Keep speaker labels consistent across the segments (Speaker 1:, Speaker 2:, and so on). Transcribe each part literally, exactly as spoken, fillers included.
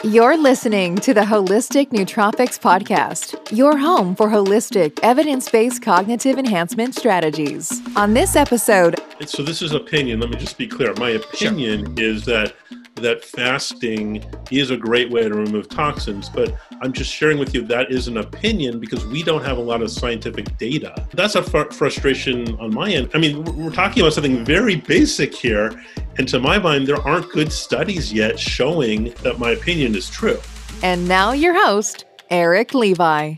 Speaker 1: You're listening to the Holistic Nootropics Podcast, your home for holistic, evidence-based cognitive enhancement strategies. On this episode...
Speaker 2: So this is opinion. Let me just be clear. My opinion sure. is that that fasting is a great way to remove toxins, but I'm just sharing with you that is an opinion because we don't have a lot of scientific data. That's a fr- frustration on my end. I mean, we're talking about something very basic here, and to my mind, there aren't good studies yet showing that my opinion is true.
Speaker 1: And now your host, Eric Levi.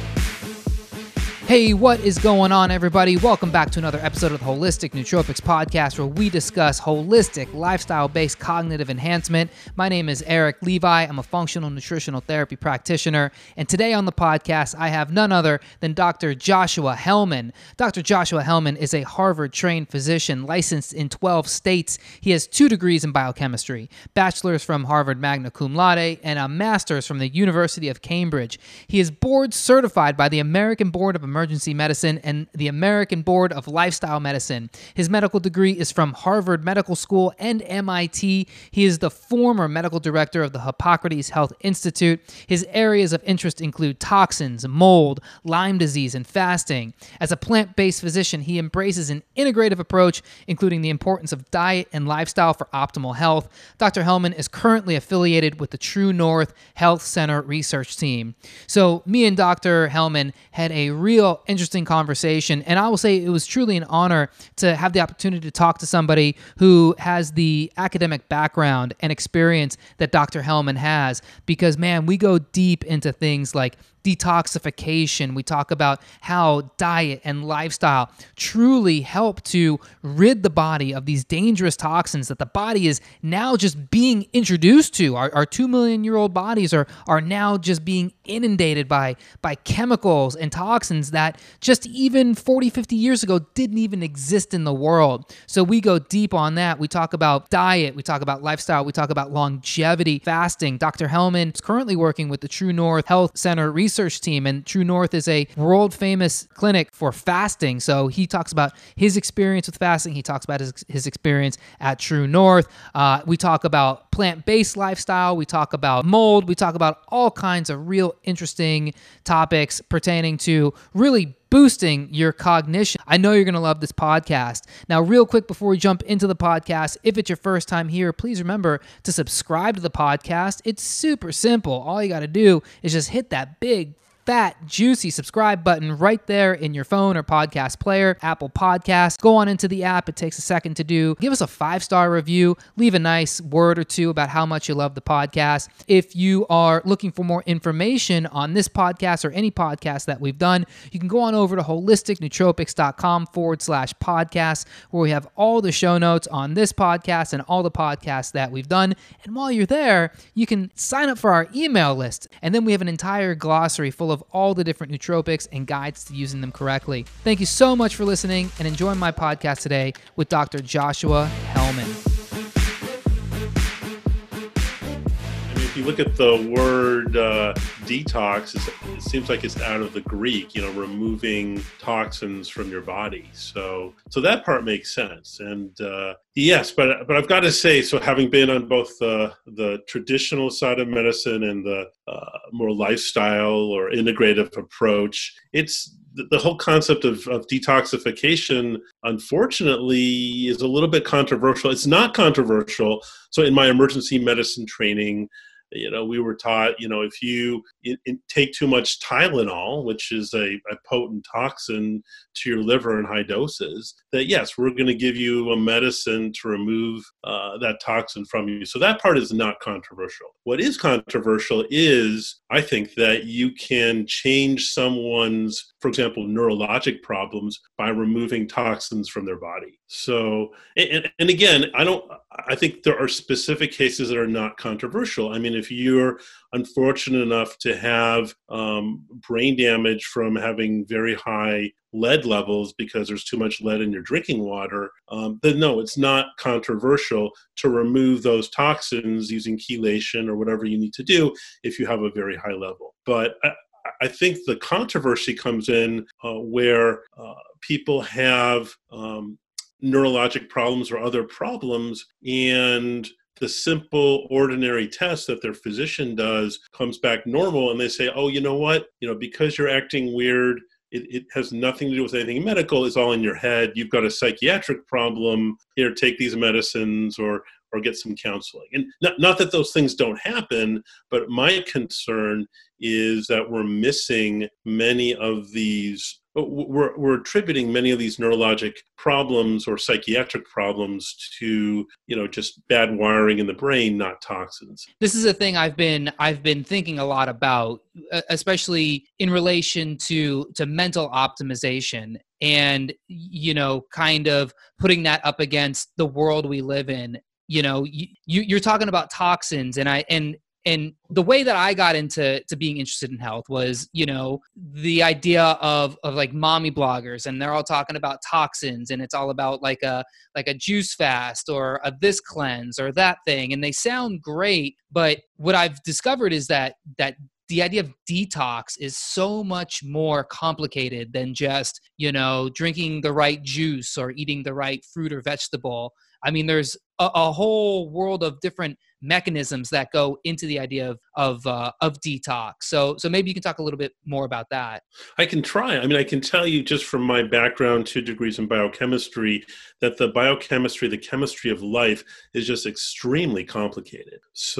Speaker 3: Hey, what is going on, everybody? Welcome back to another episode of the Holistic Nootropics Podcast, where we discuss holistic, lifestyle-based cognitive enhancement. My name is Eric Levi. I'm a functional nutritional therapy practitioner, and today on the podcast, I have none other than Doctor Joshua Hellman. Doctor Joshua Hellman is a Harvard-trained physician licensed in twelve states. He has two degrees in biochemistry, bachelor's from Harvard magna cum laude, and a master's from the University of Cambridge. He is board certified by the American Board of Emergency Medicine and the American Board of Lifestyle Medicine. His medical degree is from Harvard Medical School and M I T. He is the former medical director of the Hippocrates Health Institute. His areas of interest include toxins, mold, Lyme disease, and fasting. As a plant-based physician, he embraces an integrative approach, including the importance of diet and lifestyle for optimal health. Doctor Hellman is currently affiliated with the True North Health Center research team. So me and Doctor Hellman had a real interesting conversation, and I will say it was truly an honor to have the opportunity to talk to somebody who has the academic background and experience that Doctor Hellman has, because man, we go deep into things like detoxification. We talk about how diet and lifestyle truly help to rid the body of these dangerous toxins that the body is now just being introduced to. Our, our two million year old bodies are, are now just being inundated by, by chemicals and toxins that just even forty, fifty years ago didn't even exist in the world. So we go deep on that. We talk about diet. We talk about lifestyle. We talk about longevity, fasting. Doctor Hellman is currently working with the True North Health Center research team, and True North is a world famous clinic for fasting. So he talks about his experience with fasting. He talks about his, his experience at True North. Uh, we talk about plant-based lifestyle. We talk about mold. We talk about all kinds of real interesting topics pertaining to really boosting your cognition. I know you're going to love this podcast. Now, real quick before we jump into the podcast, if it's your first time here, please remember to subscribe to the podcast. It's super simple. All you got to do is just hit that big fat, juicy subscribe button right there in your phone or podcast player, Apple Podcasts. Go on into the app. It takes a second to do. Give us a five-star review. Leave a nice word or two about how much you love the podcast. If you are looking for more information on this podcast or any podcast that we've done, you can go on over to holisticnootropics.com forward slash podcast, where we have all the show notes on this podcast and all the podcasts that we've done. And while you're there, you can sign up for our email list. And then we have an entire glossary full of of all the different nootropics and guides to using them correctly. Thank you so much for listening and enjoying my podcast today with Doctor Joshua Hellman.
Speaker 2: If you look at the word uh, detox, it seems like it's out of the Greek, you know, removing toxins from your body. So, so that part makes sense. And uh, yes, but but I've got to say, so having been on both the the traditional side of medicine and the uh, more lifestyle or integrative approach, it's the whole concept of, of detoxification, unfortunately, is a little bit controversial. It's not controversial. So in my emergency medicine training, you know, we were taught, you know, if you it, it take too much Tylenol, which is a, a potent toxin to your liver in high doses, that yes, we're going to give you a medicine to remove uh, that toxin from you. So that part is not controversial. What is controversial is, I think, that you can change someone's, for example, neurologic problems by removing toxins from their body. So, and, and again, I don't, I think there are specific cases that are not controversial. I mean, if you're unfortunate enough to have um, brain damage from having very high lead levels because there's too much lead in your drinking water, um, then no, it's not controversial to remove those toxins using chelation or whatever you need to do if you have a very high level. But I, I think the controversy comes in uh, where uh, people have um, neurologic problems or other problems, and the simple, ordinary test that their physician does comes back normal, and they say, oh, you know what? You know, because you're acting weird, it, it has nothing to do with anything medical. It's all in your head. You've got a psychiatric problem. Here, take these medicines or or get some counseling. And not, not that those things don't happen, but my concern is that we're missing many of these, we're, we're attributing many of these neurologic problems or psychiatric problems to, you know, just bad wiring in the brain, not toxins.
Speaker 3: This is a thing I've been I've been thinking a lot about, especially in relation to to mental optimization and, you know, kind of putting that up against the world we live in. You know, you, you're talking about toxins, and I and and the way that I got into to being interested in health was, you know, the idea of of like mommy bloggers, and they're all talking about toxins, and it's all about like a like a juice fast or a this cleanse or that thing, and they sound great, but what I've discovered is that that the idea of detox is so much more complicated than just, you know, drinking the right juice or eating the right fruit or vegetable. I mean, there's a, a whole world of different mechanisms that go into the idea of of uh, of detox. So, so maybe you can talk a little bit more about that.
Speaker 2: I can try. I mean, I can tell you just from my background, two degrees in biochemistry, that the biochemistry, the chemistry of life is just extremely complicated.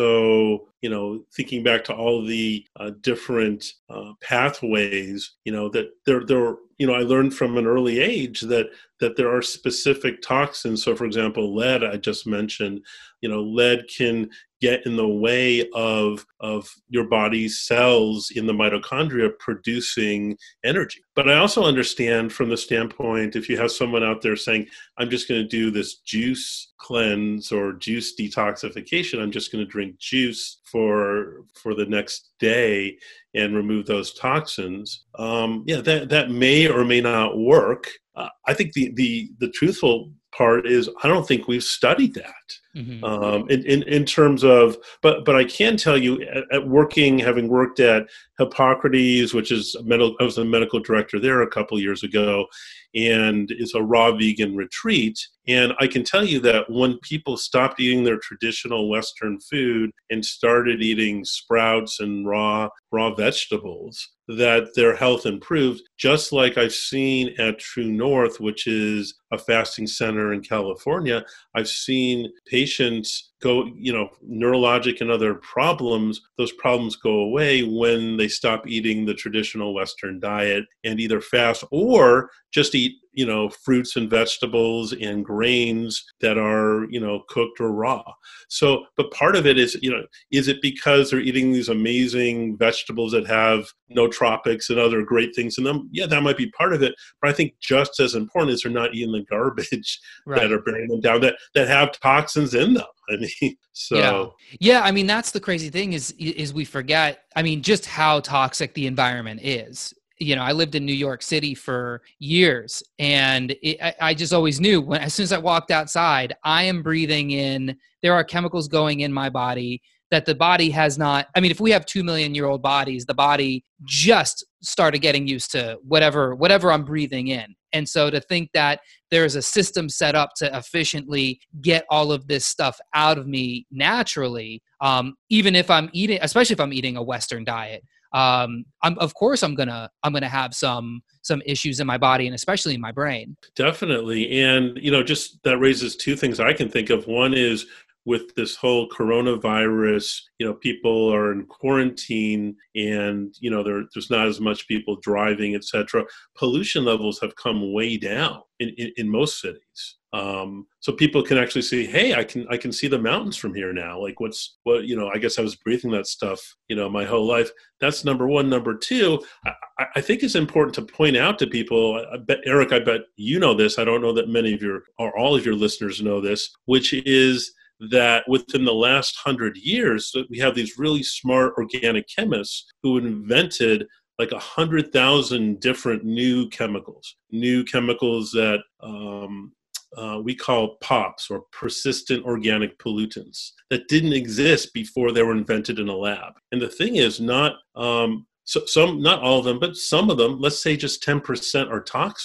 Speaker 2: So, you know, thinking back to all the uh, different uh, pathways, you know, that there, there, you know, I learned from an early age that that there are specific toxins. So, for example, lead, I just mentioned, you know, lead can get in the way of of your body's cells in the mitochondria producing energy. But I also understand from the standpoint, if you have someone out there saying, I'm just going to do this juice cleanse or juice detoxification, I'm just going to drink juice for for the next day and remove those toxins, um, yeah, that, that may or may not work. Uh, I think the, the the truthful part is I don't think we've studied that. Mm-hmm. um, in, in, in terms of, but but I can tell you at, at working, having worked at Hippocrates, which is a medical, I was the medical director there a couple years ago, and it's a raw vegan retreat. And I can tell you that when people stopped eating their traditional Western food and started eating sprouts and raw raw vegetables, that their health improved, just like I've seen at True North, which is a fasting center in California. I've seen patients go, you know, neurologic and other problems, those problems go away when they stop eating the traditional Western diet and either fast or just eat, you know, fruits and vegetables and grains that are, you know, cooked or raw. So, but part of it is, you know, is it because they're eating these amazing vegetables that have nootropics and other great things in them? Yeah, that might be part of it. But I think just as important is they're not eating the garbage right. that are bearing them down, that, that have toxins in them. I mean, so.
Speaker 3: Yeah. yeah, I mean, that's the crazy thing is, is we forget, I mean, just how toxic the environment is. You know, I lived in New York City for years, and it, I, I just always knew when, as soon as I walked outside, I am breathing in, there are chemicals going in my body that the body has not, I mean, if we have two million year old bodies, the body just started getting used to whatever, whatever I'm breathing in. And so to think that there's a system set up to efficiently get all of this stuff out of me naturally, um, even if I'm eating, especially if I'm eating a Western diet, um, I'm, of course I'm gonna, I'm gonna have some, some issues in my body and especially in my brain.
Speaker 2: Definitely. And, you know, just that raises two things I can think of. One is with this whole coronavirus, you know, people are in quarantine and, you know, there, there's not as much people driving, et cetera. Pollution levels have come way down in, in, in most cities. Um, so people can actually see, hey, I can I can see the mountains from here now. Like what's, what, you know, I guess I was breathing that stuff, you know, my whole life. That's number one. Number two, I, I think it's important to point out to people, I bet, Eric, I bet you know this. I don't know that many of your, or all of your listeners know this, which is that within the last hundred years, we have these really smart organic chemists who invented like a hundred thousand different new chemicals, new chemicals that um, uh, we call POPs, or persistent organic pollutants, that didn't exist before they were invented in a lab. And the thing is, not um, so, some, not all of them, but some of them, let's say just ten percent are toxic.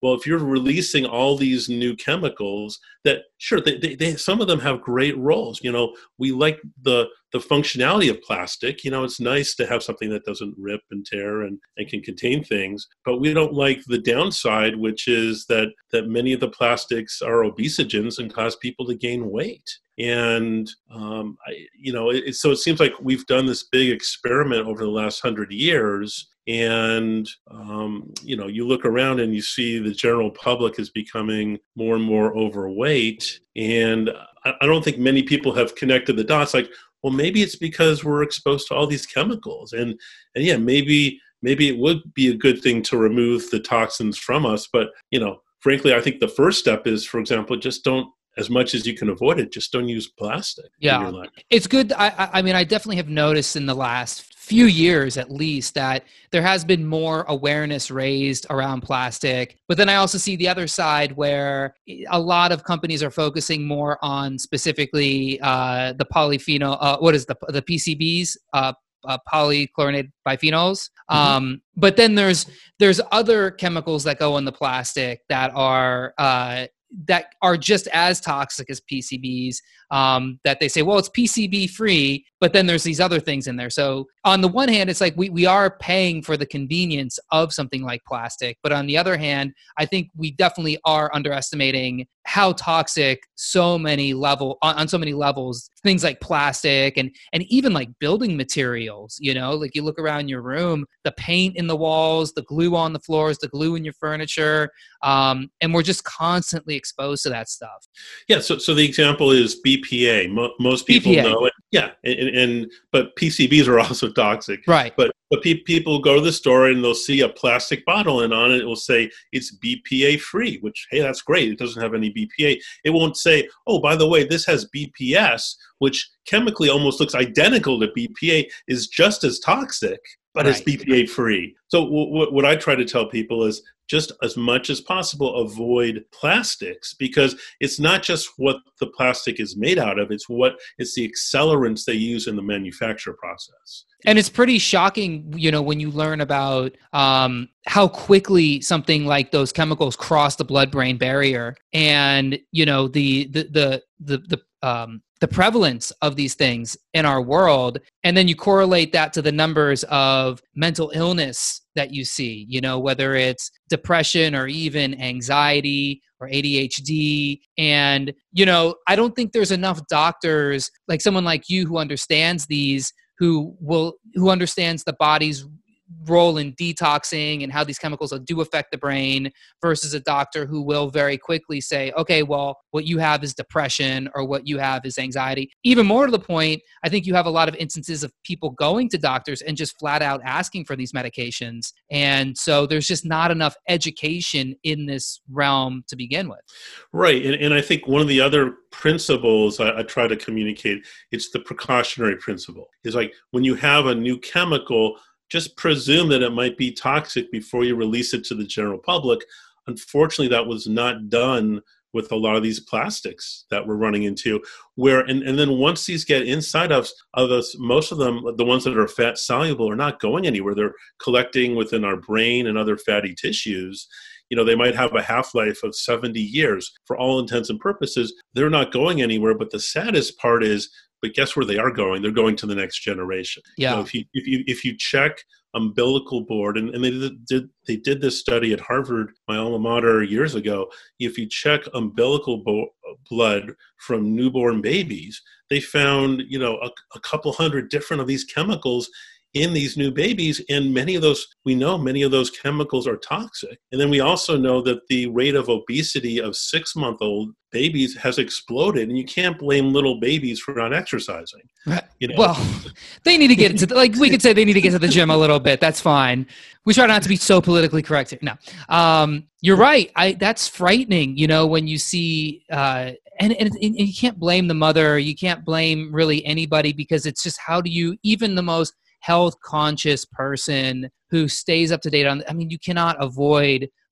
Speaker 2: well, if you're releasing all these new chemicals that, sure, they, they, they some of them have great roles. You know, we like the the functionality of plastic. You know, it's nice to have something that doesn't rip and tear and, and can contain things, but we don't like the downside, which is that that many of the plastics are obesogens and cause people to gain weight. And, um, I, you know, it, it, so it seems like we've done this big experiment over the last hundred years. And, um, you know, you look around and you see the general public is becoming more and more overweight. And I, I don't think many people have connected the dots. Like, well, maybe it's because we're exposed to all these chemicals. And, and yeah, maybe, maybe it would be a good thing to remove the toxins from us. But, you know, frankly, I think the first step is, for example, just don't, as much as you can avoid it, just don't use plastic.
Speaker 3: Yeah,
Speaker 2: in your life.
Speaker 3: It's good. I, I mean, I definitely have noticed in the last few years, at least, that there has been more awareness raised around plastic. But then I also see the other side where a lot of companies are focusing more on specifically uh, the polyphenol. Uh, what is the the P C Bs? Uh, Uh, polychlorinated biphenyls.
Speaker 2: Mm-hmm.
Speaker 3: Um, but then there's there's other chemicals that go in the plastic that are uh, that are just as toxic as P C Bs. Um, that they say, well, it's P C B free, but then there's these other things in there. So on the one hand, it's like we we are paying for the convenience of something like plastic, but on the other hand, I think we definitely are underestimating how toxic so many level on, on so many levels things like plastic and and even like building materials. You know, like you look around your room, the paint in the walls, the glue on the floors, the glue in your furniture, um, and we're just constantly exposed to that stuff.
Speaker 2: Yeah. So so the example is B P A. Mo- most people
Speaker 3: B P A.
Speaker 2: know it. Yeah, and, and but P C Bs are also toxic.
Speaker 3: Right.
Speaker 2: But but pe- people go to the store and they'll see a plastic bottle, and on it it will say it's B P A free. Which, hey, that's great. It doesn't have any B P A. It won't say, oh, by the way, this has B P S, which chemically almost looks identical to B P A, is just as toxic, but
Speaker 3: Right.
Speaker 2: it's B P A free. So w- w- what I try to tell people is, just as much as possible, avoid plastics, because it's not just what the plastic is made out of, it's what it's the accelerants they use in the manufacture process.
Speaker 3: And it's pretty shocking, you know, when you learn about um, how quickly something like those chemicals cross the blood-brain barrier, and you know the the the the the, um, the prevalence of these things in our world, and then you correlate that to the numbers of mental illness that you see. You know, whether it's depression or even anxiety or A D H D, and you know, I don't think there's enough doctors like someone like you who understands these. who will who understands the body's role in detoxing and how these chemicals do affect the brain, versus a doctor who will very quickly say, okay, well, what you have is depression or what you have is anxiety. Even more to the point, I think you have a lot of instances of people going to doctors and just flat out asking for these medications. And so there's just not enough education in this realm to begin with.
Speaker 2: Right. And, and I think one of the other principles I, I try to communicate, it's the precautionary principle. Is like when you have a new chemical, just presume that it might be toxic before you release it to the general public. Unfortunately, that was not done with a lot of these plastics that we're running into, where, and, and then once these get inside of, of us, most of them, the ones that are fat soluble, are not going anywhere. They're collecting within our brain and other fatty tissues. You know, they might have a half-life of seventy years. For all intents and purposes, they're not going anywhere. But the saddest part is, but guess where they are going? They're going to the next generation.
Speaker 3: Yeah.
Speaker 2: You know, if you if you if you check umbilical board, and, and they did they did this study at Harvard, my alma mater, years ago. If you check umbilical bo- blood from newborn babies, they found, you know, a, a couple hundred different of these chemicals in these new babies, and many of those, we know many of those chemicals are toxic. And then we also know that the rate of obesity of six-month-old babies has exploded, and you can't blame little babies for not exercising. You know?
Speaker 3: Well, they need to get to the, like we could say they need to get to the gym a little bit. That's fine. We try not to be so politically correct here. No, um, you're right. I that's frightening. You know, when you see. Uh, And, and and you can't blame the mother. You can't blame really anybody, because it's just, how do you, even the most health conscious person who stays up to date on, I mean, you cannot avoid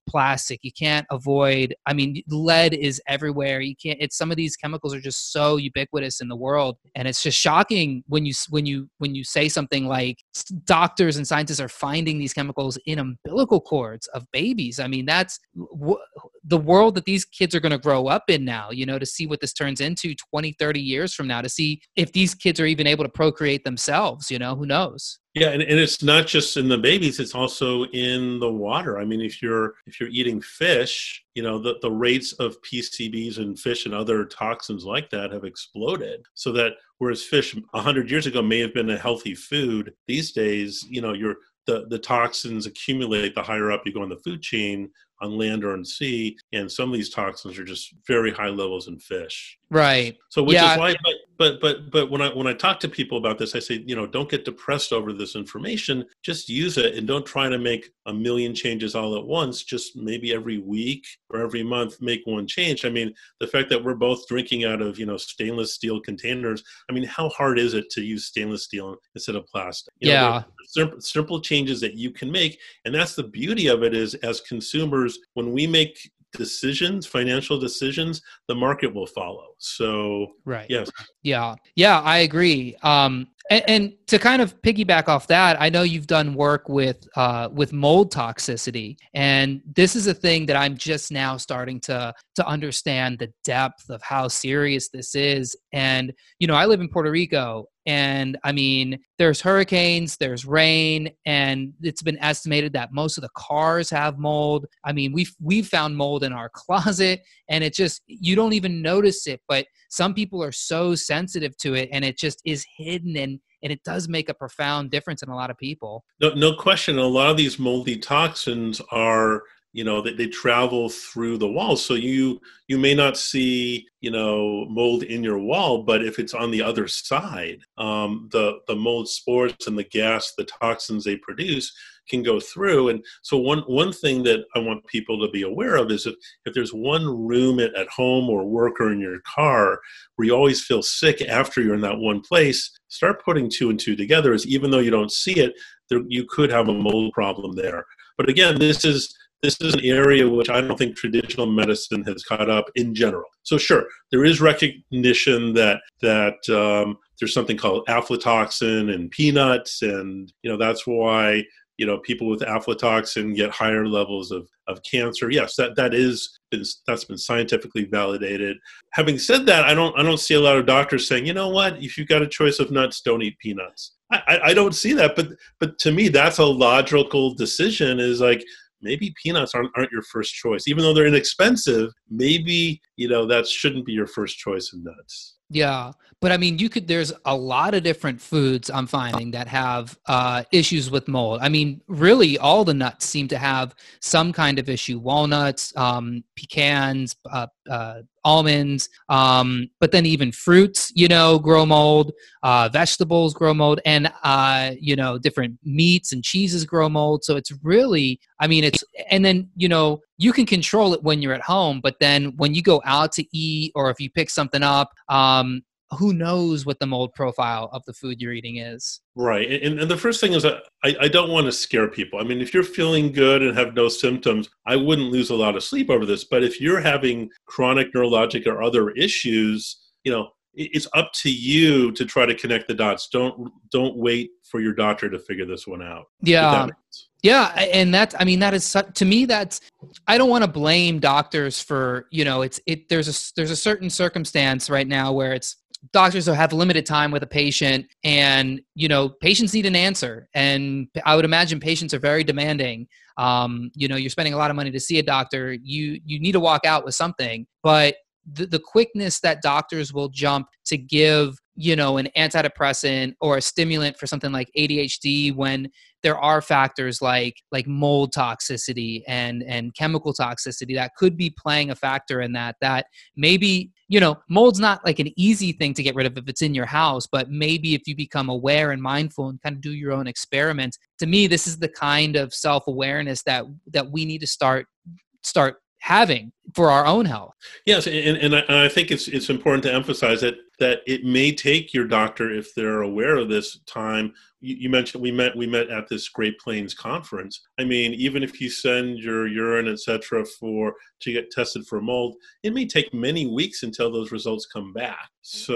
Speaker 3: plastic. You can't avoid, I mean, lead is everywhere. You can't, it's some of these chemicals are just so ubiquitous in the world. And it's just shocking when you, when you, when you say something like doctors and scientists are finding these chemicals in umbilical cords of babies. I mean, that's w- the world that these kids are going to grow up in now, you know, to see what this turns into twenty, thirty years from now, to see if these kids are even able to procreate themselves, you know, who knows?
Speaker 2: Yeah, and, and it's not just in the babies, it's also in the water. I mean, if you're if you're eating fish, you know, the, the rates of P C Bs in fish and other toxins like that have exploded. So that whereas fish one hundred years ago may have been a healthy food, these days, you know, you're the, the toxins accumulate the higher up you go in the food chain on land or on sea. And some of these toxins are just very high levels in fish.
Speaker 3: Right.
Speaker 2: So which
Speaker 3: yeah.
Speaker 2: is why, but, but, but, but when I, when I talk to people about this, I say, you know, don't get depressed over this information, just use it and don't try to make a million changes all at once. Just maybe every week or every month, make one change. I mean, the fact that we're both drinking out of, you know, stainless steel containers. I mean, how hard is it to use stainless steel instead of plastic? You know,
Speaker 3: yeah.
Speaker 2: simple, simple changes that you can make. And that's the beauty of it is as consumers, when we make decisions, financial decisions, the market will follow. So,
Speaker 3: right.
Speaker 2: Yes.
Speaker 3: Yeah. Yeah, I agree. Um, and, and to kind of piggyback off that, I know you've done work with, uh, with mold toxicity. And this is a thing that I'm just now starting to, to understand the depth of how serious this is. And, you know, I live in Puerto Rico. And I mean, there's hurricanes, there's rain, and it's been estimated that most of the cars have mold. I mean, we've, we've found mold in our closet, and it just, you don't even notice it, but some people are so sensitive to it, and it just is hidden, and, and it does make a profound difference in a lot of people.
Speaker 2: No, no question. A lot of these moldy toxins are, you know, that they, they travel through the walls. So you you may not see, you know, mold in your wall, but if it's on the other side, um, the the mold spores and the gas, the toxins they produce can go through. And so one one thing that I want people to be aware of is if, if there's one room at, at home or work or in your car where you always feel sick after you're in that one place, start putting two and two together. Is even though you don't see it, there, you could have a mold problem there. But again, this is This is an area which I don't think traditional medicine has caught up in general. So sure, there is recognition that that um, there's something called aflatoxin in peanuts, and you know that's why you know people with aflatoxin get higher levels of, of cancer. Yes, that that is been, that's been scientifically validated. Having said that, I don't I don't see a lot of doctors saying, you know what, if you've got a choice of nuts, don't eat peanuts. I, I don't see that, but but to me, that's a logical decision. Is like, maybe peanuts aren't, aren't your first choice. Even though they're inexpensive, maybe, you know, that shouldn't be your first choice in nuts.
Speaker 3: Yeah. But I mean, you could, there's a lot of different foods I'm finding that have uh, issues with mold. I mean, really all the nuts seem to have some kind of issue. Walnuts, um, pecans, uh, uh, almonds, um, but then even fruits, you know, grow mold, uh, vegetables grow mold, and, uh, you know, different meats and cheeses grow mold. So it's really, I mean, it's, and then, you know, you can control it when you're at home, but then when you go out to eat or if you pick something up, um, who knows what the mold profile of the food you're eating is.
Speaker 2: Right. And, and the first thing is that I, I don't want to scare people. I mean, if you're feeling good and have no symptoms, I wouldn't lose a lot of sleep over this. But if you're having chronic neurologic or other issues, you know, it's up to you to try to connect the dots. Don't don't wait for your doctor to figure this one out.
Speaker 3: Yeah. Yeah. And that's, I mean, that is, to me, that's, I don't want to blame doctors for, you know, it's, it, there's a, there's a certain circumstance right now where it's, doctors have limited time with a patient and, you know, patients need an answer. And I would imagine patients are very demanding. Um, you know, you're spending a lot of money to see a doctor. You, you need to walk out with something, but the, the quickness that doctors will jump to give, you know, an antidepressant or a stimulant for something like A D H D when there are factors like like mold toxicity and and chemical toxicity that could be playing a factor in that, that maybe, you know, mold's not like an easy thing to get rid of if it's in your house, but maybe if you become aware and mindful and kind of do your own experiments, to me, this is the kind of self-awareness that that we need to start start having for our own health.
Speaker 2: Yes, and, and, I, and I think it's it's important to emphasize that that it may take your doctor, if they're aware of this, time. You, you mentioned we met we met at this Great Plains conference. I mean, even if you send your urine, et cetera, for to get tested for mold, it may take many weeks until those results come back.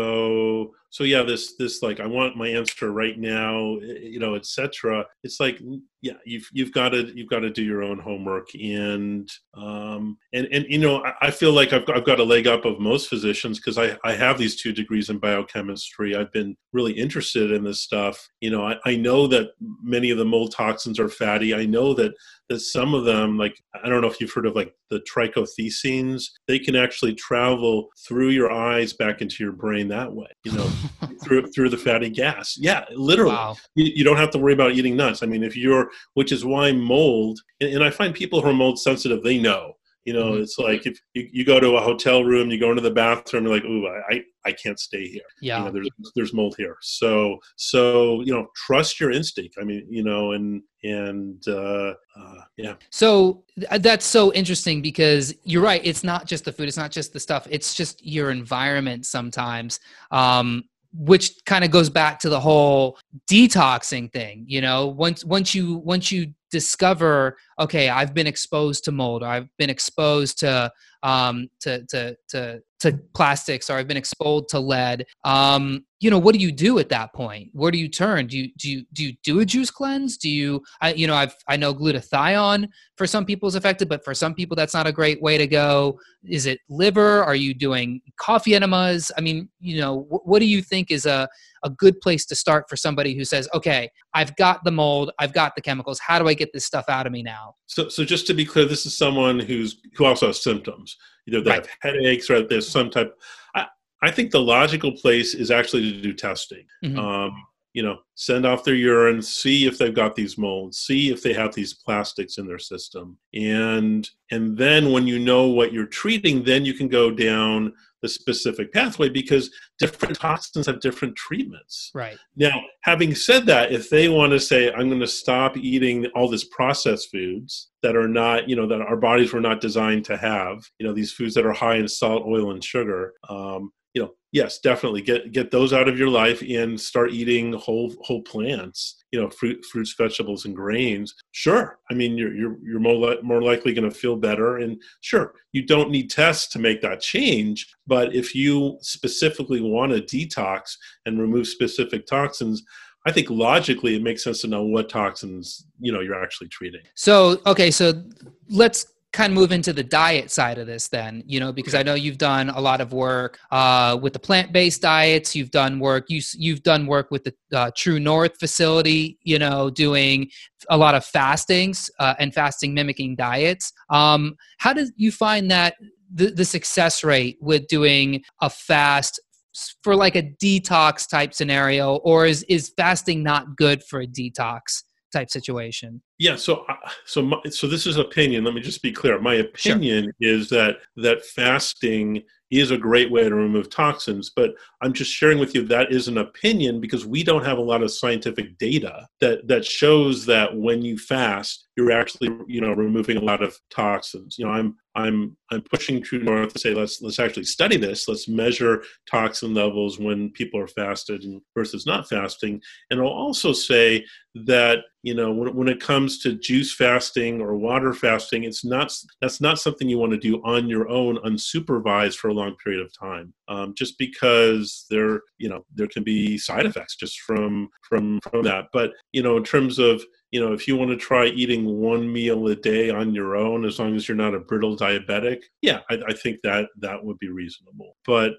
Speaker 2: So so yeah, this this like I want my answer right now, you know, et cetera. It's like, yeah, you've you've got to you've got to do your own homework, and um and and you know, I, I feel like I've got, I've got a leg up of most physicians because I I have these two degrees in biochemistry. I've been really interested in this stuff. You know, I, I know that many of the mold toxins are fatty. I know that that some of them, like, I don't know if you've heard of like the trichothecenes, they can actually travel through your eyes back into your brain that way, you know, through through the fatty gas. Yeah, literally.
Speaker 3: Wow.
Speaker 2: You, you don't have to worry about eating nuts. I mean, if you're, which is why mold, and, and I find people who are mold sensitive, they know. You know, mm-hmm. It's like if you, you go to a hotel room, you go into the bathroom, you're like, ooh, I, I can't stay here.
Speaker 3: Yeah.
Speaker 2: You know, there's there's mold here. So so you know, trust your instinct. I mean, you know, and and uh, uh, yeah.
Speaker 3: So th- that's so interesting because you're right. It's not just the food. It's not just the stuff. It's just your environment sometimes. Um, which kind of goes back to the whole detoxing thing. You know, once once you once you discover, okay, I've been exposed to mold, or I've been exposed to um, to to to to plastics, or I've been exposed to lead. Um, you know, what do you do at that point? Where do you turn? Do you do you do you do a juice cleanse? Do you, I, you know, I've I know glutathione for some people is effective, but for some people that's not a great way to go. Is it liver? Are you doing coffee enemas? I mean, you know, wh- what do you think is a a good place to start for somebody who says, okay, I've got the mold, I've got the chemicals. How do I get this stuff out of me now?
Speaker 2: So, so just to be clear, this is someone who's who also has symptoms. Either they
Speaker 3: Right.
Speaker 2: have headaches or there's some type. I, I think the logical place is actually to do testing.
Speaker 3: Mm-hmm.
Speaker 2: Um, you know, send off their urine, see if they've got these molds, see if they have these plastics in their system, and and then when you know what you're treating, then you can go down the specific pathway because different toxins have different treatments.
Speaker 3: Right.
Speaker 2: Now, having said that, if they want to say, I'm going to stop eating all this processed foods that are not, you know, that our bodies were not designed to have, you know, these foods that are high in salt, oil, and sugar, um, you know, yes, definitely get get those out of your life and start eating whole whole plants, you know, fruit, fruits, vegetables, and grains. Sure, I mean, you're you're you're more li- more likely going to feel better, and sure, you don't need tests to make that change. But if you specifically want to detox and remove specific toxins, I think logically it makes sense to know what toxins, you know, you're actually treating.
Speaker 3: So okay, so let's kind of move into the diet side of this then, you know, because I know you've done a lot of work uh, with the plant-based diets. You've done work, you, you've done work with the uh, True North facility, you know, doing a lot of fastings uh, and fasting mimicking diets. Um, how did you find that the, the success rate with doing a fast for like a detox type scenario, or is, is fasting not good for a detox type situation?
Speaker 2: Yeah, so uh, so my, so this is opinion. Let me just be clear. My opinion sure. is that that fasting is a great way to remove toxins, but I'm just sharing with you that is an opinion because we don't have a lot of scientific data that that shows that when you fast, you're actually, you know, removing a lot of toxins. You know, I'm I'm I'm pushing True North to say let's let's actually study this. Let's measure toxin levels when people are fasted and versus not fasting. And I'll also say that, you know, when when it comes to juice fasting or water fasting, it's not that's not something you want to do on your own, unsupervised for a long period of time. Um, just because there, you know, there can be side effects just from from from that. But you know, in terms of, you know, if you want to try eating one meal a day on your own, as long as you're not a brittle diabetic, yeah, I, I think that that would be reasonable. But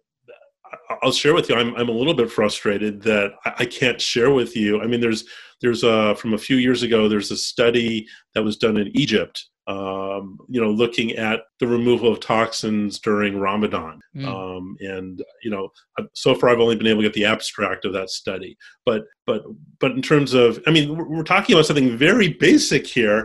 Speaker 2: I'll share with you, I'm I'm a little bit frustrated that I can't share with you. I mean, there's there's a, from a few years ago, there's a study that was done in Egypt, um, you know, looking at the removal of toxins during Ramadan. Mm. Um, and, you know, so far I've only been able to get the abstract of that study. But but but in terms of, I mean, we're, we're talking about something very basic here.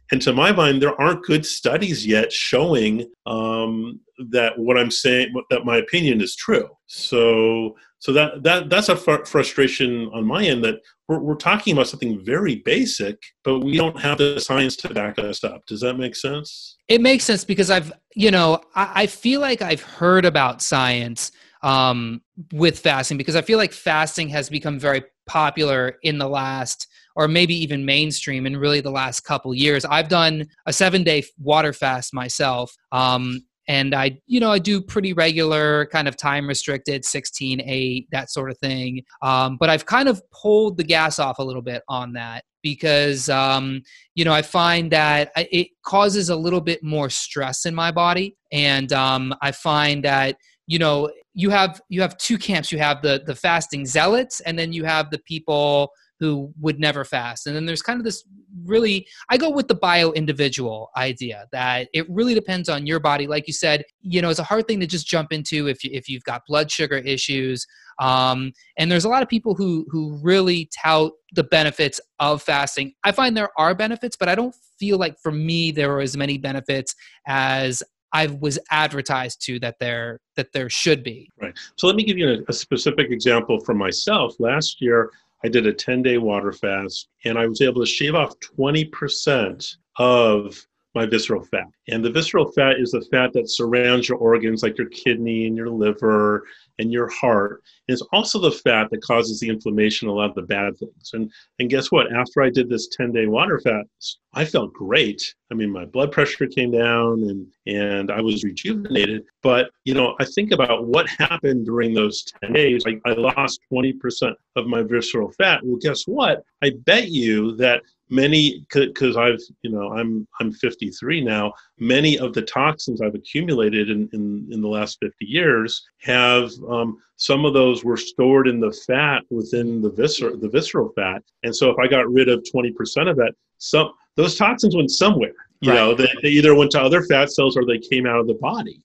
Speaker 2: and to my mind, there aren't good studies yet showing um, that what I'm saying, that my opinion is true. So, so that that that's a fr- frustration on my end, that we're, we're talking about something very basic, but we don't have the science to back us up. Does that make sense?
Speaker 3: It makes sense because I've, you know, I, I feel like I've heard about science um, with fasting, because I feel like fasting has become very popular in the last, or maybe even mainstream in really the last couple years. I've done a seven day water fast myself. Um, and I, you know, I do pretty regular kind of time restricted, sixteen eight, that sort of thing. Um, but I've kind of pulled the gas off a little bit on that because, um, you know, I find that it causes a little bit more stress in my body. And um, I find that, you know, you have, you have two camps. You have the, the fasting zealots, and then you have the people who would never fast. And then there's kind of this really, I go with the bio-individual idea that it really depends on your body. Like you said, you know, it's a hard thing to just jump into if, you, if you've got blood sugar issues. Um, and there's a lot of people who, who really tout the benefits of fasting. I find there are benefits, but I don't feel like for me, there are as many benefits as I was advertised to that there, that there should be.
Speaker 2: Right. So let me give you a, a specific example from myself. Last year, I did a ten day water fast, and I was able to shave off twenty percent of my visceral fat. And the visceral fat is the fat that surrounds your organs, like your kidney and your liver and your heart. And it's also the fat that causes the inflammation, a lot of the bad things. And and guess what? After I did this ten day water fast, I felt great. I mean, my blood pressure came down and, and I was rejuvenated. But, you know, I think about what happened during those ten days. I, I lost twenty percent of my visceral fat. Well, guess what? I bet you that many, because I've, you know, I'm I'm fifty-three now, many of the toxins I've accumulated in, in, in the last fifty years have, um, some of those were stored in the fat within the viscer the visceral fat. And so if I got rid of twenty percent of that, some those toxins went somewhere. You right. know, they, they either went to other fat cells or they came out of the body.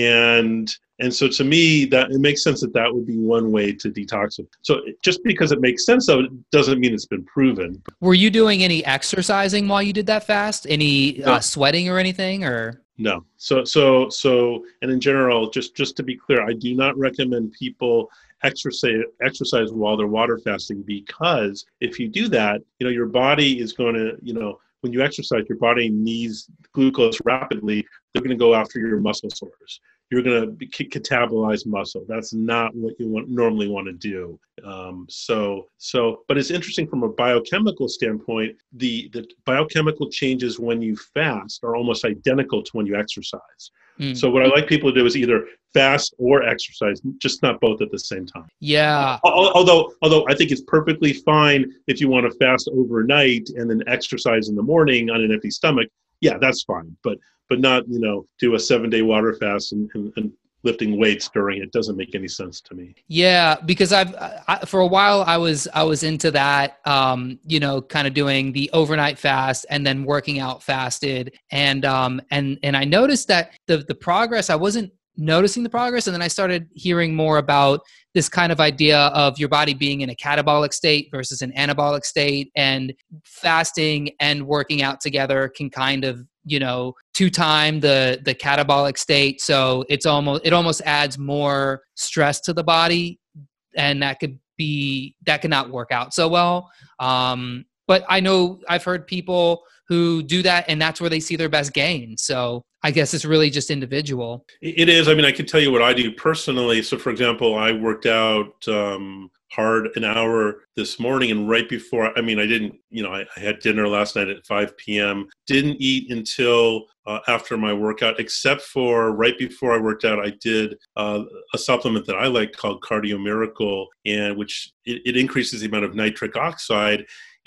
Speaker 2: And and so to me, that it makes sense that that would be one way to detoxify. So just because it makes sense, though, it doesn't mean it's been proven.
Speaker 3: Were you doing any exercising while you did that fast? Any no. uh, sweating or anything, or?
Speaker 2: No. So so so, and in general, just just to be clear, I do not recommend people exercise exercise while they're water fasting, because if you do that, you know, your body is going to, you know, when you exercise, your body needs glucose rapidly. They're going to go after your muscle source. You're going to catabolize muscle. That's not what you want, normally want to do. Um, so, so, but it's interesting from a biochemical standpoint. The the biochemical changes when you fast are almost identical to when you exercise. Mm. So, what I like people to do is either fast or exercise, just not both at the same time.
Speaker 3: Yeah.
Speaker 2: Although, although I think it's perfectly fine if you want to fast overnight and then exercise in the morning on an empty stomach. Yeah, that's fine. But but not, you know, do a seven day water fast and, and, and lifting weights during it. Doesn't make any sense to me.
Speaker 3: Yeah, because I've I, for a while I was I was into that, um, you know, kind of doing the overnight fast and then working out fasted, and um and and I noticed that the the progress, I wasn't noticing the progress, and then I started hearing more about this kind of idea of your body being in a catabolic state versus an anabolic state, and fasting and working out together can kind of, you know, two time the the catabolic state. So it's almost it almost adds more stress to the body, and that could be that could not work out so well. Um, but I know I've heard people who do that, and that's where they see their best gain. So I guess it's really just individual.
Speaker 2: It is. I mean, I can tell you what I do personally. So, for example, I worked out um, hard an hour this morning, and right before, I mean, I didn't, you know, I, I had dinner last night at five p.m., didn't eat until uh, after my workout, except for right before I worked out, I did uh, a supplement that I like called Cardio Miracle, and which it, it increases the amount of nitric oxide,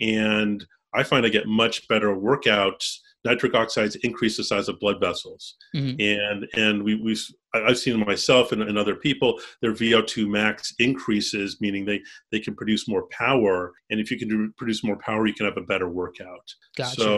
Speaker 2: and I find I get much better workouts. Nitric oxides increase the size of blood vessels. Mm-hmm. And and we, we, I've seen myself and, and other people, their V O two max increases, meaning they, they can produce more power. And if you can do, produce more power, you can have a better workout.
Speaker 3: Gotcha.
Speaker 2: So,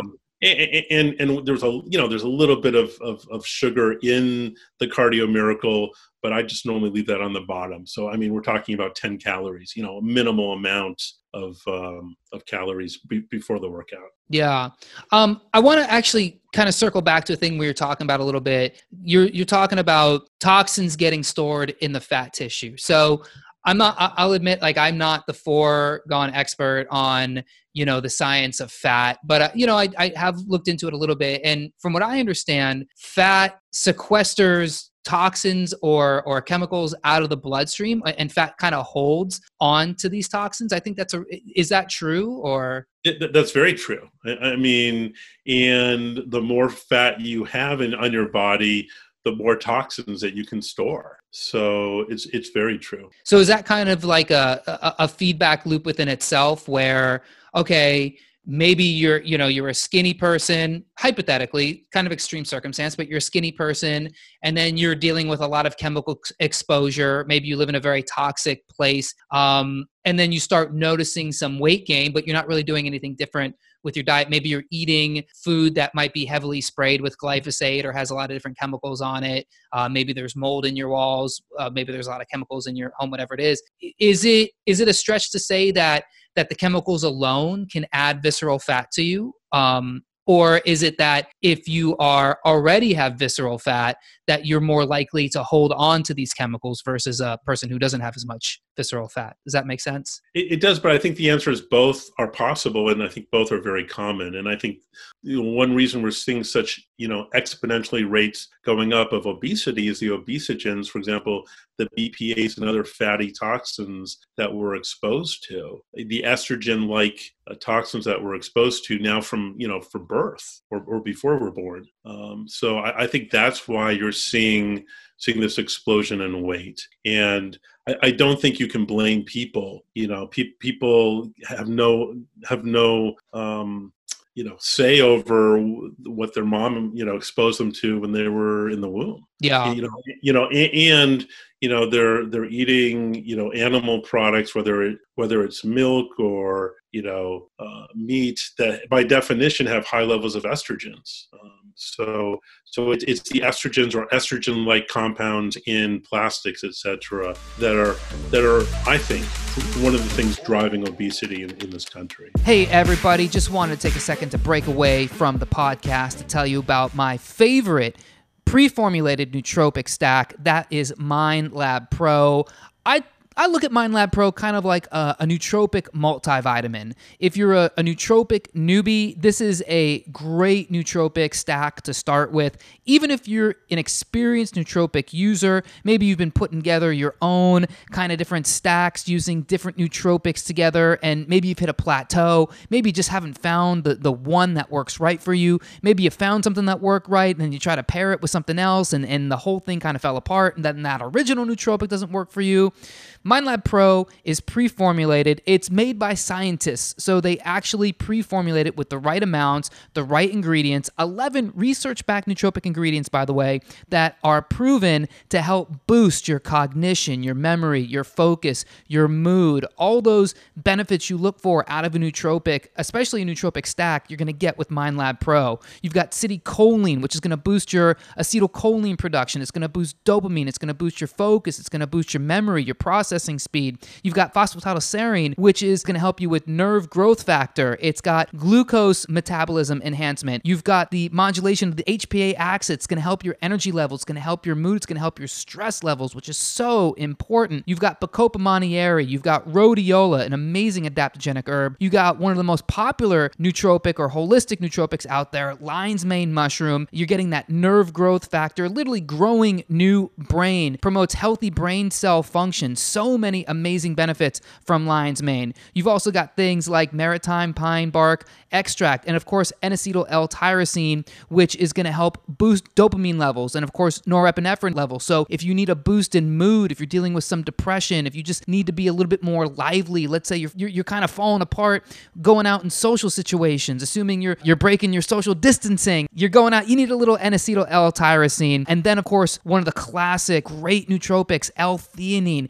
Speaker 2: and, and and there's a you know there's a little bit of, of of sugar in the Cardio Miracle, but I just normally leave that on the bottom. So I mean, we're talking about ten calories, you know, a minimal amount of um, of calories be- before the workout.
Speaker 3: Yeah. Um, I want to actually kind of circle back to a thing we were talking about a little bit. You're you're talking about toxins getting stored in the fat tissue. So I'm not, I'll admit, like, I'm not the foregone expert on, you know, the science of fat, but, uh, you know, I, I have looked into it a little bit. And from what I understand, fat sequesters toxins or or chemicals out of the bloodstream, and fat kind of holds on to these toxins. I think that's a, is that true or?
Speaker 2: It, that's very true. I, I mean, and the more fat you have in on your body, the more toxins that you can store. So it's it's very true.
Speaker 3: So is that kind of like a, a, a feedback loop within itself where, okay, maybe you're, you know, you're a skinny person, hypothetically, kind of extreme circumstance, but you're a skinny person, and then you're dealing with a lot of chemical exposure. Maybe you live in a very toxic place. Um, and then you start noticing some weight gain, but you're not really doing anything different with your diet. Maybe you're eating food that might be heavily sprayed with glyphosate or has a lot of different chemicals on it. Uh, maybe there's mold in your walls. Uh, maybe there's a lot of chemicals in your home, whatever it is. Is it, is it a stretch to say that, that the chemicals alone can add visceral fat to you? Um, or is it that if you are already have visceral fat, that you're more likely to hold on to these chemicals versus a person who doesn't have as much visceral fat? Does that make sense?
Speaker 2: It, it does, but I think the answer is both are possible, and I think both are very common. And I think, you know, one reason we're seeing such, you know, exponentially rates going up of obesity is the obesogens, for example, the B P As and other fatty toxins that we're exposed to, the estrogen-like uh, toxins that we're exposed to now from, you know, from birth or, or before we're born. Um, so I, I think that's why you're seeing seeing this explosion in weight. And I, I don't think you can blame people. You know, pe- people have no have no um, you know say over what their mom, you know, exposed them to when they were in the womb.
Speaker 3: Yeah.
Speaker 2: You know, you know, and, and you know they're they're eating, you know, animal products, whether it whether it's milk or, you know, uh, meat, that by definition have high levels of estrogens. Um, so so it, it's the estrogens or estrogen-like compounds in plastics, et cetera, that are that are I think one of the things driving obesity in, in this country.
Speaker 3: Hey everybody, just wanted to take a second to break away from the podcast to tell you about my favorite pre-formulated nootropic stack. That is MindLab Pro. I I look at MindLab Pro kind of like a, a nootropic multivitamin. If you're a, a nootropic newbie, this is a great nootropic stack to start with. Even if you're an experienced nootropic user, maybe you've been putting together your own kind of different stacks using different nootropics together, and maybe you've hit a plateau. Maybe you just haven't found the, the one that works right for you. Maybe you found something that worked right, and then you try to pair it with something else, and, and the whole thing kind of fell apart, and then that original nootropic doesn't work for you. MindLab Pro is pre-formulated. It's made by scientists, so they actually pre-formulate it with the right amounts, the right ingredients, eleven research-backed nootropic ingredients, by the way, that are proven to help boost your cognition, your memory, your focus, your mood, all those benefits you look for out of a nootropic, especially a nootropic stack, you're going to get with MindLab Pro. You've got citicoline, which is going to boost your acetylcholine production. It's going to boost dopamine. It's going to boost your focus. It's going to boost your memory, your processing speed. You've got phosphatidylserine, which is going to help you with nerve growth factor. It's got glucose metabolism enhancement. You've got the modulation of the H P A axis. It's going to help your energy levels. It's going to help your mood. It's going to help your stress levels, which is so important. You've got Bacopa monnieri. You've got rhodiola, an amazing adaptogenic herb. You got one of the most popular nootropic or holistic nootropics out there, lion's mane mushroom. You're getting that nerve growth factor, literally growing new brain, promotes healthy brain cell function. So So many amazing benefits from lion's mane. You've also got things like maritime pine bark extract, and of course N-acetyl L-tyrosine, which is going to help boost dopamine levels, and of course norepinephrine levels. So if you need a boost in mood, if you're dealing with some depression, if you just need to be a little bit more lively, let's say you're you're, you're kind of falling apart going out in social situations, assuming you're you're breaking your social distancing, you're going out, you need a little N-acetyl L-tyrosine. And then of course one of the classic great nootropics, L-theanine. Hit that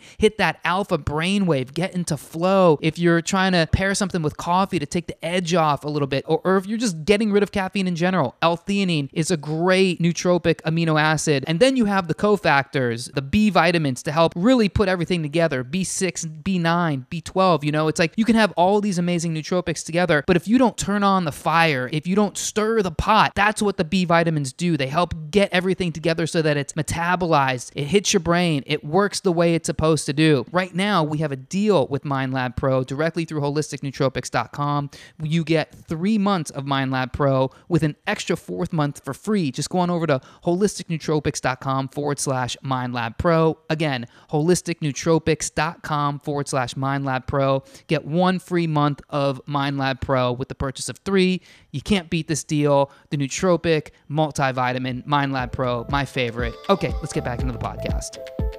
Speaker 3: that alpha brainwave, get into flow. If you're trying to pair something with coffee to take the edge off a little bit, or, or if you're just getting rid of caffeine in general, L-theanine is a great nootropic amino acid. And then you have the cofactors, the B vitamins to help really put everything together, B six, B nine, B twelve, you know, it's like you can have all these amazing nootropics together, but if you don't turn on the fire, if you don't stir the pot, that's what the B vitamins do. They help get everything together so that it's metabolized, it hits your brain, it works the way it's supposed to do. Right now, we have a deal with MindLab Pro directly through holistic nootropics dot com. You get three months of MindLab Pro with an extra fourth month for free. Just go on over to holistic nootropics dot com forward slash MindLab Pro. Again, holistic nootropics dot com forward slash MindLab Pro. Get one free month of MindLab Pro with the purchase of three. You can't beat this deal. The nootropic multivitamin MindLab Pro, my favorite. Okay, let's get back into the podcast.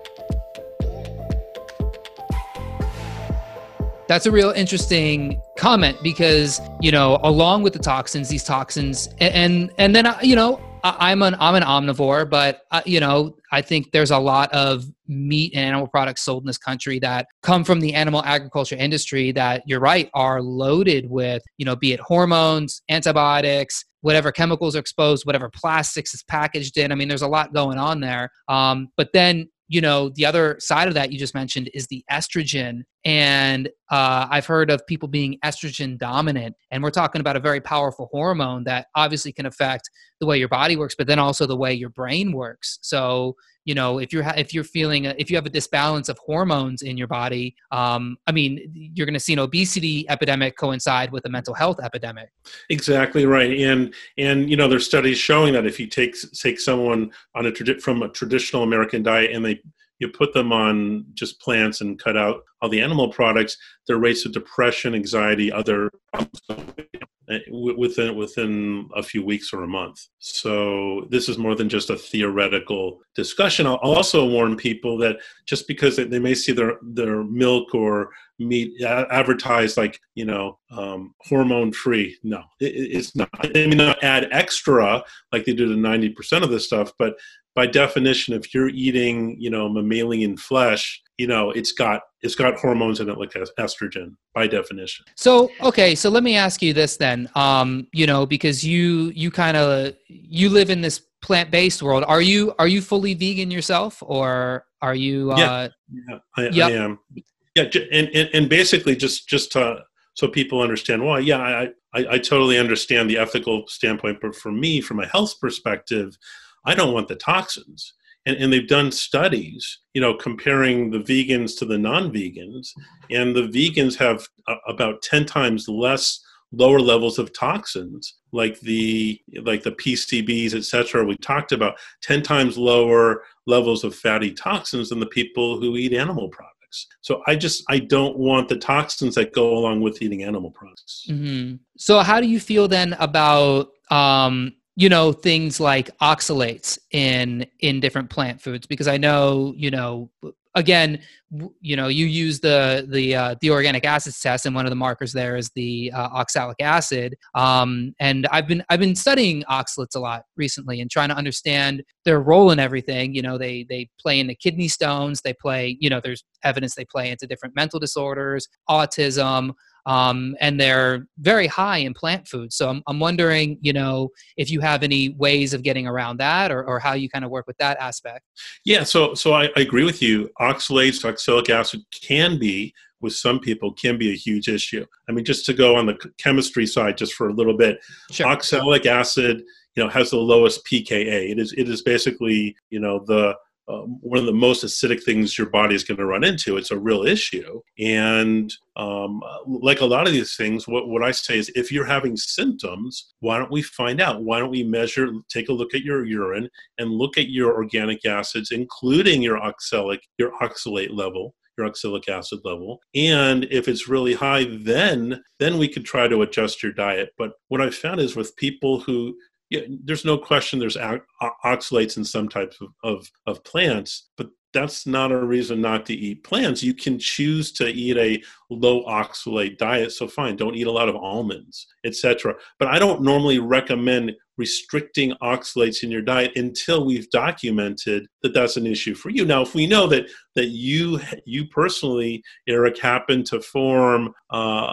Speaker 3: That's a real interesting comment because, you know, along with the toxins, these toxins, and and then, you know, I'm an I'm an omnivore, but, uh, you know, I think there's a lot of meat and animal products sold in this country that come from the animal agriculture industry that, you're right, are loaded with, you know, be it hormones, antibiotics, whatever chemicals are exposed, whatever plastics is packaged in. I mean, there's a lot going on there. Um, but then, you know, the other side of that you just mentioned is the estrogen. And uh, I've heard of people being estrogen dominant. And we're talking about a very powerful hormone that obviously can affect the way your body works, but then also the way your brain works. So, you know, if you're ha- if you're feeling a, if you have a disbalance of hormones in your body, um, I mean, you're going to see an obesity epidemic coincide with a mental health epidemic.
Speaker 2: Exactly right, and and you know, there's studies showing that if you take take someone on a tradi- from a traditional American diet and they you put them on just plants and cut out all the animal products, their rates of depression, anxiety, other within within a few weeks or a month. So this is more than just a theoretical discussion. I'll also warn people that just because they may see their their milk or meat advertised like, you know, um, hormone free, no, it, it's not. They may not add extra like they do to ninety percent of this stuff, but by definition, if you're eating, you know, mammalian flesh, you know, it's got it's got hormones in it like estrogen by definition.
Speaker 3: So, okay, so let me ask you this then, um, you know, because you you kind of you live in this plant-based world. Are you are you fully vegan yourself, or are you? Uh,
Speaker 2: yeah, yeah I,
Speaker 3: yep.
Speaker 2: I am. Yeah, and, and and basically just just to, so people understand why. Yeah, I, I I totally understand the ethical standpoint, but for me, from a health perspective, I don't want the toxins. And, and they've done studies, you know, comparing the vegans to the non-vegans, and the vegans have a, about ten times less lower levels of toxins, like the like the P C Bs, et cetera. We talked about ten times lower levels of fatty toxins than the people who eat animal products. So I just I don't want the toxins that go along with eating animal products.
Speaker 3: Mm-hmm. So how do you feel then about um, you know, things like oxalates in in different plant foods? Because I know, you know, again, you know, you use the the uh, the organic acids test, and one of the markers there is the uh, oxalic acid. Um, and I've been I've been studying oxalates a lot recently and trying to understand their role in everything. You know, they they play into kidney stones. They play, you know, there's evidence they play into different mental disorders, autism. Um, and they're very high in plant food. So I'm, I'm wondering, you know, if you have any ways of getting around that, or, or how you kind of work with that aspect.
Speaker 2: Yeah, so so I, I agree with you. Oxalates, oxalic acid can be, with some people, can be a huge issue. I mean, just to go on the chemistry side just for a little bit,
Speaker 3: sure.
Speaker 2: Oxalic acid, you know, has the lowest p K A. It is it is basically, you know, the Um, one of the most acidic things your body is going to run into. It's a real issue. And um, like a lot of these things, what, what I say is, if you're having symptoms, why don't we find out? Why don't we measure, take a look at your urine and look at your organic acids, including your oxalic, your oxalate level, your oxalic acid level. And if it's really high, then, then we could try to adjust your diet. But what I've found is with people who, yeah, there's no question there's oxalates in some types of, of, of plants, but that's not a reason not to eat plants. You can choose to eat a low oxalate diet, so fine, don't eat a lot of almonds, et cetera. But I don't normally recommend restricting oxalates in your diet until we've documented that that's an issue for you. Now, if we know that that you you personally, Eric, happen to form uh,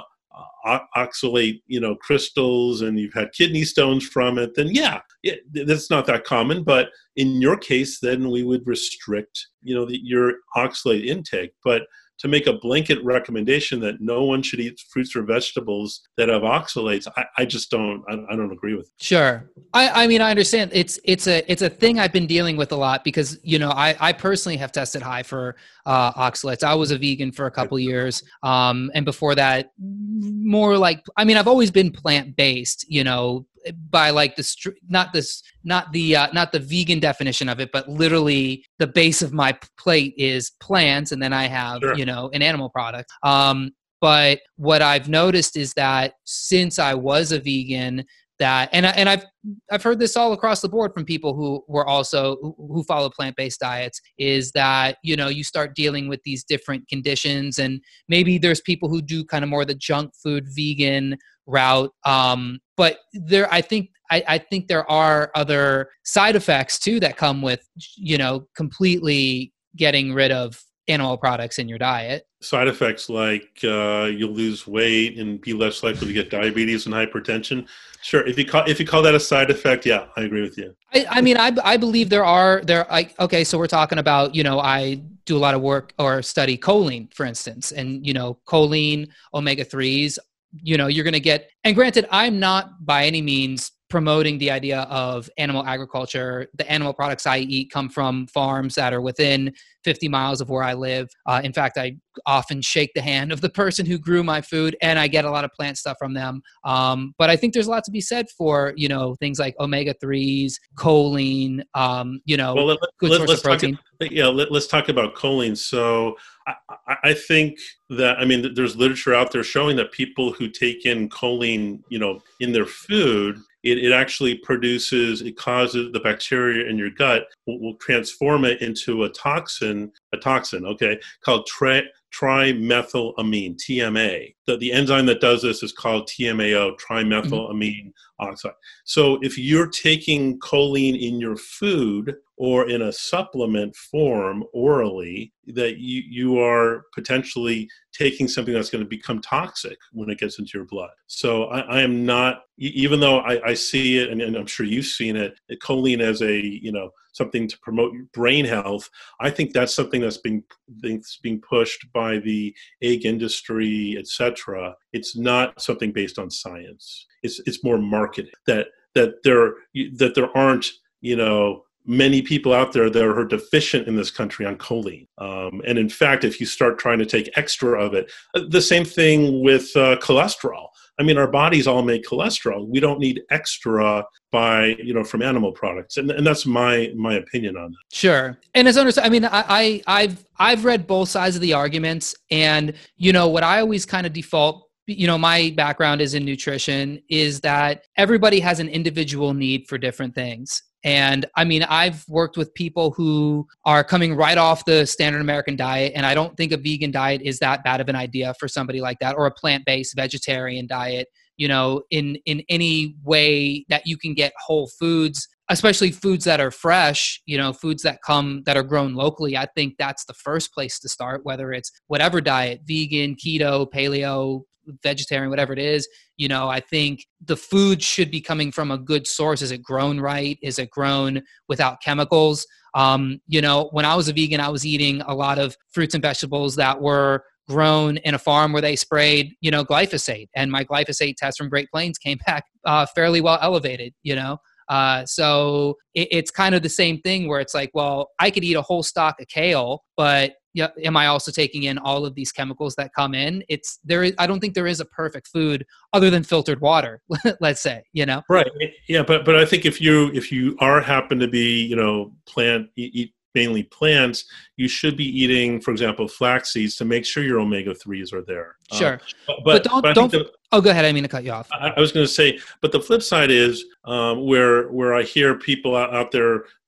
Speaker 2: oxalate, you know, crystals, and you've had kidney stones from it, then yeah, it, that's not that common. But in your case, then we would restrict, you know, the, your oxalate intake. But to make a blanket recommendation that no one should eat fruits or vegetables that have oxalates, I, I just don't, I, I don't agree with it.
Speaker 3: Sure. I, I mean, I understand it's, it's a, it's a thing I've been dealing with a lot because, you know, I, I personally have tested high for uh, oxalates. I was a vegan for a couple years. Um, and before that, more like, I mean, I've always been plant-based, you know, by like the str- not this not the uh, not the vegan definition of it, but literally the base of my plate is plants, and then I have sure. you know an animal product. Um, but what I've noticed is that since I was a vegan, that and I, and I've I've heard this all across the board from people who were also who, who follow plant-based diets, is that you know you start dealing with these different conditions, and maybe there's people who do kind of more the junk food vegan route. Um, but there, I think, I, I think there are other side effects too that come with, you know, completely getting rid of animal products in your diet.
Speaker 2: Side effects like uh, you'll lose weight and be less likely to get diabetes and hypertension. Sure, if you call if you call that a side effect, yeah, I agree with you.
Speaker 3: I, I mean, I I believe there are there. Like, okay, so we're talking about, you know, I do a lot of work or study choline, for instance, and you know, choline, omega threes. You know, you're going to get, and granted, I'm not by any means promoting the idea of animal agriculture. The animal products I eat come from farms that are within fifty miles of where I live. Uh, in fact, I often shake the hand of the person who grew my food, and I get a lot of plant stuff from them. Um, but I think there's a lot to be said for, you know, things like omega threes, choline, um, you know,
Speaker 2: well, let,
Speaker 3: good
Speaker 2: let,
Speaker 3: source
Speaker 2: let's
Speaker 3: of protein.
Speaker 2: Talk, yeah, let, let's talk about choline. So I, I think that, I mean, there's literature out there showing that people who take in choline, you know, in their food, It, it actually produces, it causes the bacteria in your gut, will, will transform it into a toxin, a toxin, okay, called tri, trimethylamine, T M A. The, the enzyme that does this is called T M A O, trimethylamine mm-hmm. oxide. So if you're taking choline in your food or in a supplement form orally, that you, you are potentially taking something that's going to become toxic when it gets into your blood. So I, I am not, even though I, I see it, and, and I'm sure you've seen it, choline as a, you know, something to promote brain health, I think that's something that's being, that's being pushed by the egg industry, et cetera. It's not something based on science. It's it's more marketing. That that there that there aren't, you know, many people out there that are deficient in this country on choline. Um, and in fact, if you start trying to take extra of it, the same thing with uh, cholesterol. I mean, our bodies all make cholesterol. We don't need extra by, you know, from animal products. And, and that's my my opinion on that.
Speaker 3: Sure. And as understood, I mean, I, I, I've I've read both sides of the arguments. And, you know, what I always kind of default, you know, my background is in nutrition, is that everybody has an individual need for different things. And I mean, I've worked with people who are coming right off the standard American diet, and I don't think a vegan diet is that bad of an idea for somebody like that, or a plant-based vegetarian diet, you know, in, in any way that you can get whole foods, especially foods that are fresh, you know, foods that come, that are grown locally. I think that's the first place to start, whether it's whatever diet, vegan, keto, paleo, vegetarian, whatever it is. You know, I think the food should be coming from a good source. Is it grown right? Is it grown without chemicals? Um, you know, when I was a vegan, I was eating a lot of fruits and vegetables that were grown in a farm where they sprayed, you know, glyphosate. And my glyphosate test from Great Plains came back uh, fairly well elevated, you know. Uh, so it, it's kind of the same thing where it's like, well, I could eat a whole stalk of kale, but yeah, am I also taking in all of these chemicals that come in? It's there. Is, I don't think there is a perfect food other than filtered water. Let's say, you know,
Speaker 2: right? Yeah, but but I think if you if you are happen to be, you know, plant eat mainly plants, you should be eating, for example, flax seeds to make sure your omega threes are there.
Speaker 3: Sure,
Speaker 2: uh, but,
Speaker 3: but don't
Speaker 2: but
Speaker 3: don't.
Speaker 2: The,
Speaker 3: oh, go ahead. I didn't mean to cut you off.
Speaker 2: I, I was going to say, but the flip side is um, where where I hear people out, out there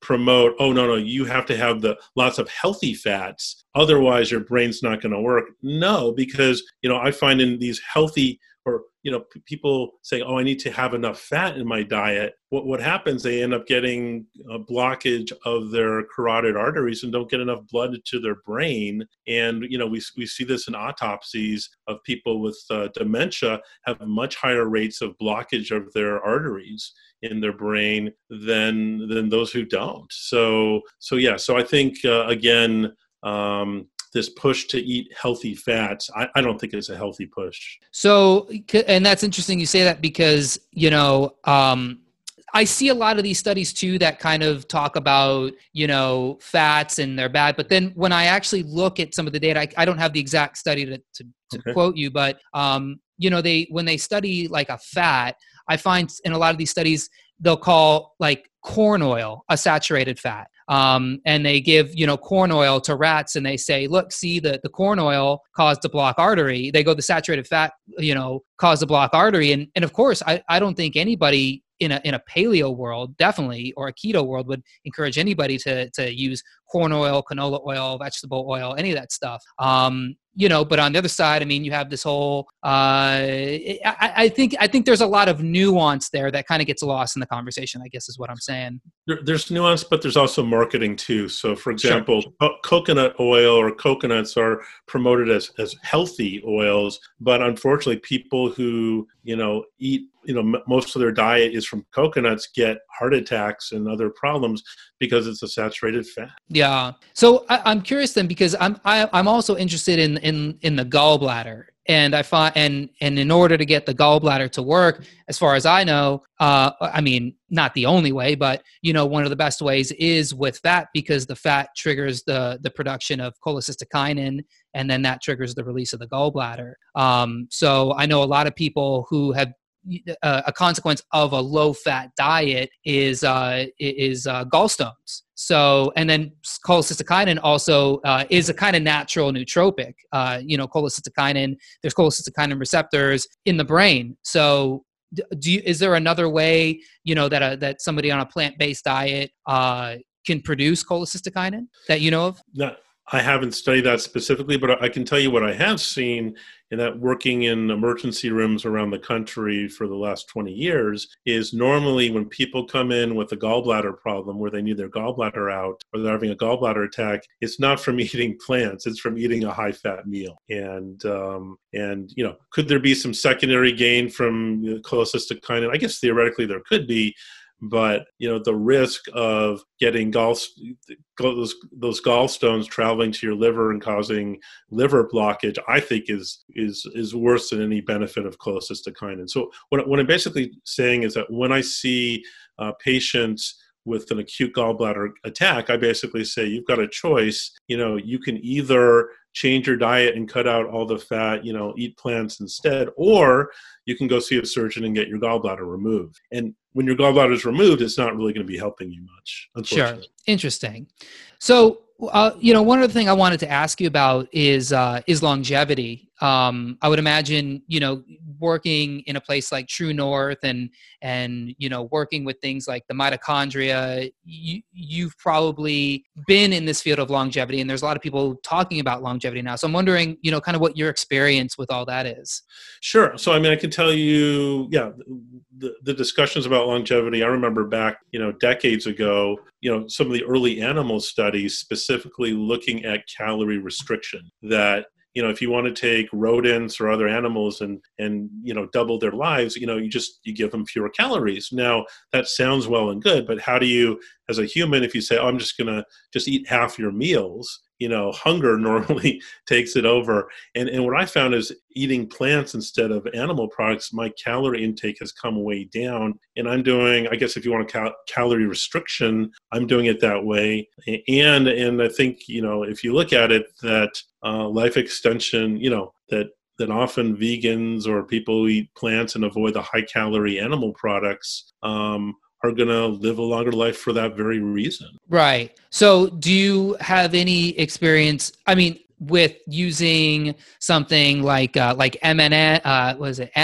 Speaker 2: promote, oh, no, no, you have to have the lots of healthy fats, otherwise your brain's not going to work. No, because, you know, I find in these healthy or, you know, p- people say, oh, I need to have enough fat in my diet. What what happens, they end up getting a blockage of their carotid arteries and don't get enough blood to their brain. And, you know, we, we see this in autopsies of people with uh, dementia have much higher rates of blockage of their arteries in their brain than than those who don't. So, so yeah, so I think, uh, again, um, this push to eat healthy fats, I, I don't think it's a healthy push.
Speaker 3: So, and that's interesting you say that because, you know, um, I see a lot of these studies too that kind of talk about, you know, fats and they're bad. But then when I actually look at some of the data, I, I don't have the exact study to, to, to
Speaker 2: Okay.
Speaker 3: quote you, but, um, you know, they, when they study like a fat, I find in a lot of these studies, they'll call like corn oil a saturated fat. Um, and they give, you know, corn oil to rats and they say, look, see the, the corn oil caused a block artery. They go, the saturated fat, you know, caused a block artery. And, and of course, I, I don't think anybody in a, in a paleo world, definitely, or a keto world would encourage anybody to, to use corn oil, canola oil, vegetable oil, any of that stuff. Um, you know, but on the other side, I mean, you have this whole, uh, I, I think, I think there's a lot of nuance there that kind of gets lost in the conversation, I guess is what I'm saying.
Speaker 2: There, there's nuance, but there's also marketing too. So for example, sure. co- coconut oil or coconuts are promoted as, as healthy oils, but unfortunately people who, you know, eat, you know, m- most of their diet is from coconuts get heart attacks and other problems because it's a saturated fat.
Speaker 3: Yeah. So I, I'm curious then, because I'm, I, I'm also interested in, in, in the gallbladder. And I find, and, and in order to get the gallbladder to work, as far as I know, uh, I mean, not the only way, but, you know, one of the best ways is with fat, because the fat triggers the, the production of cholecystokinin, and then that triggers the release of the gallbladder. Um, so I know a lot of people who have, uh, a consequence of a low fat diet is, uh, is, uh, gallstones. So, and then cholecystokinin also uh, is a kind of natural nootropic. Uh, you know, cholecystokinin, there's cholecystokinin receptors in the brain. So, do you, is there another way, you know, that a, that somebody on a plant-based diet uh, can produce cholecystokinin that you know of?
Speaker 2: No, I haven't studied that specifically, but I can tell you what I have seen in that working in emergency rooms around the country for the last twenty years is normally when people come in with a gallbladder problem where they need their gallbladder out or they're having a gallbladder attack, it's not from eating plants, it's from eating a high-fat meal. And, um, and you know, could there be some secondary gain from cholecystokinin? I guess theoretically there could be. But, you know, the risk of getting gall, those, those gallstones traveling to your liver and causing liver blockage, I think is is is worse than any benefit of cholecystokinin. So what, what I'm basically saying is that when I see uh, patients with an acute gallbladder attack, I basically say, you've got a choice. You know, you can either change your diet and cut out all the fat, you know, eat plants instead, or you can go see a surgeon and get your gallbladder removed. And when your gallbladder is removed, it's not really going to be helping you much, unfortunately.
Speaker 3: Sure. Interesting. So, uh, you know, one other thing I wanted to ask you about is uh, is longevity. Um, I would imagine, you know, working in a place like True North and, and, you know, working with things like the mitochondria, you, you've probably been in this field of longevity, and there's a lot of people talking about longevity now. So I'm wondering, you know, kind of what your experience with all that is.
Speaker 2: Sure. So, I mean, I can tell you, yeah, the, the discussions about longevity, I remember back, you know, decades ago, you know, some of the early animal studies specifically looking at calorie restriction, that, you know, if you want to take rodents or other animals and, and, you know, double their lives, you know, you just, you give them fewer calories. Now, that sounds well and good, but how do you, as a human, if you say, oh, I'm just going to just eat half your meals, you know, hunger normally takes it over. And and what I found is eating plants instead of animal products, my calorie intake has come way down. And I'm doing, I guess if you want a cal- calorie restriction, I'm doing it that way. And and I think, you know, if you look at it, that uh, life extension, you know, that that often vegans or people who eat plants and avoid the high calorie animal products um, are going to live a longer life for that very reason.
Speaker 3: Right. So do you have any experience, I mean, with using something like, uh, like M N, uh, was it M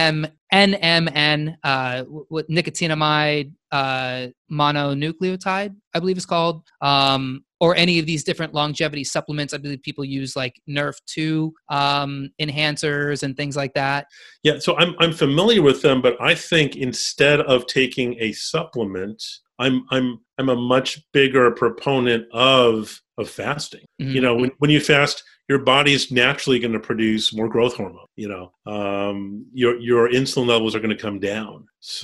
Speaker 3: N M N, uh, with nicotinamide uh, mononucleotide, I believe it's called, um, or any of these different longevity supplements. I believe people use like Nerf two um, enhancers and things like that.
Speaker 2: Yeah, so I'm I'm familiar with them, but I think instead of taking a supplement, I'm I'm I'm a much bigger proponent of of fasting. Mm-hmm. You know, when, when you fast, your body's naturally going to produce more growth hormone. You know, um, your your insulin levels are going to come down.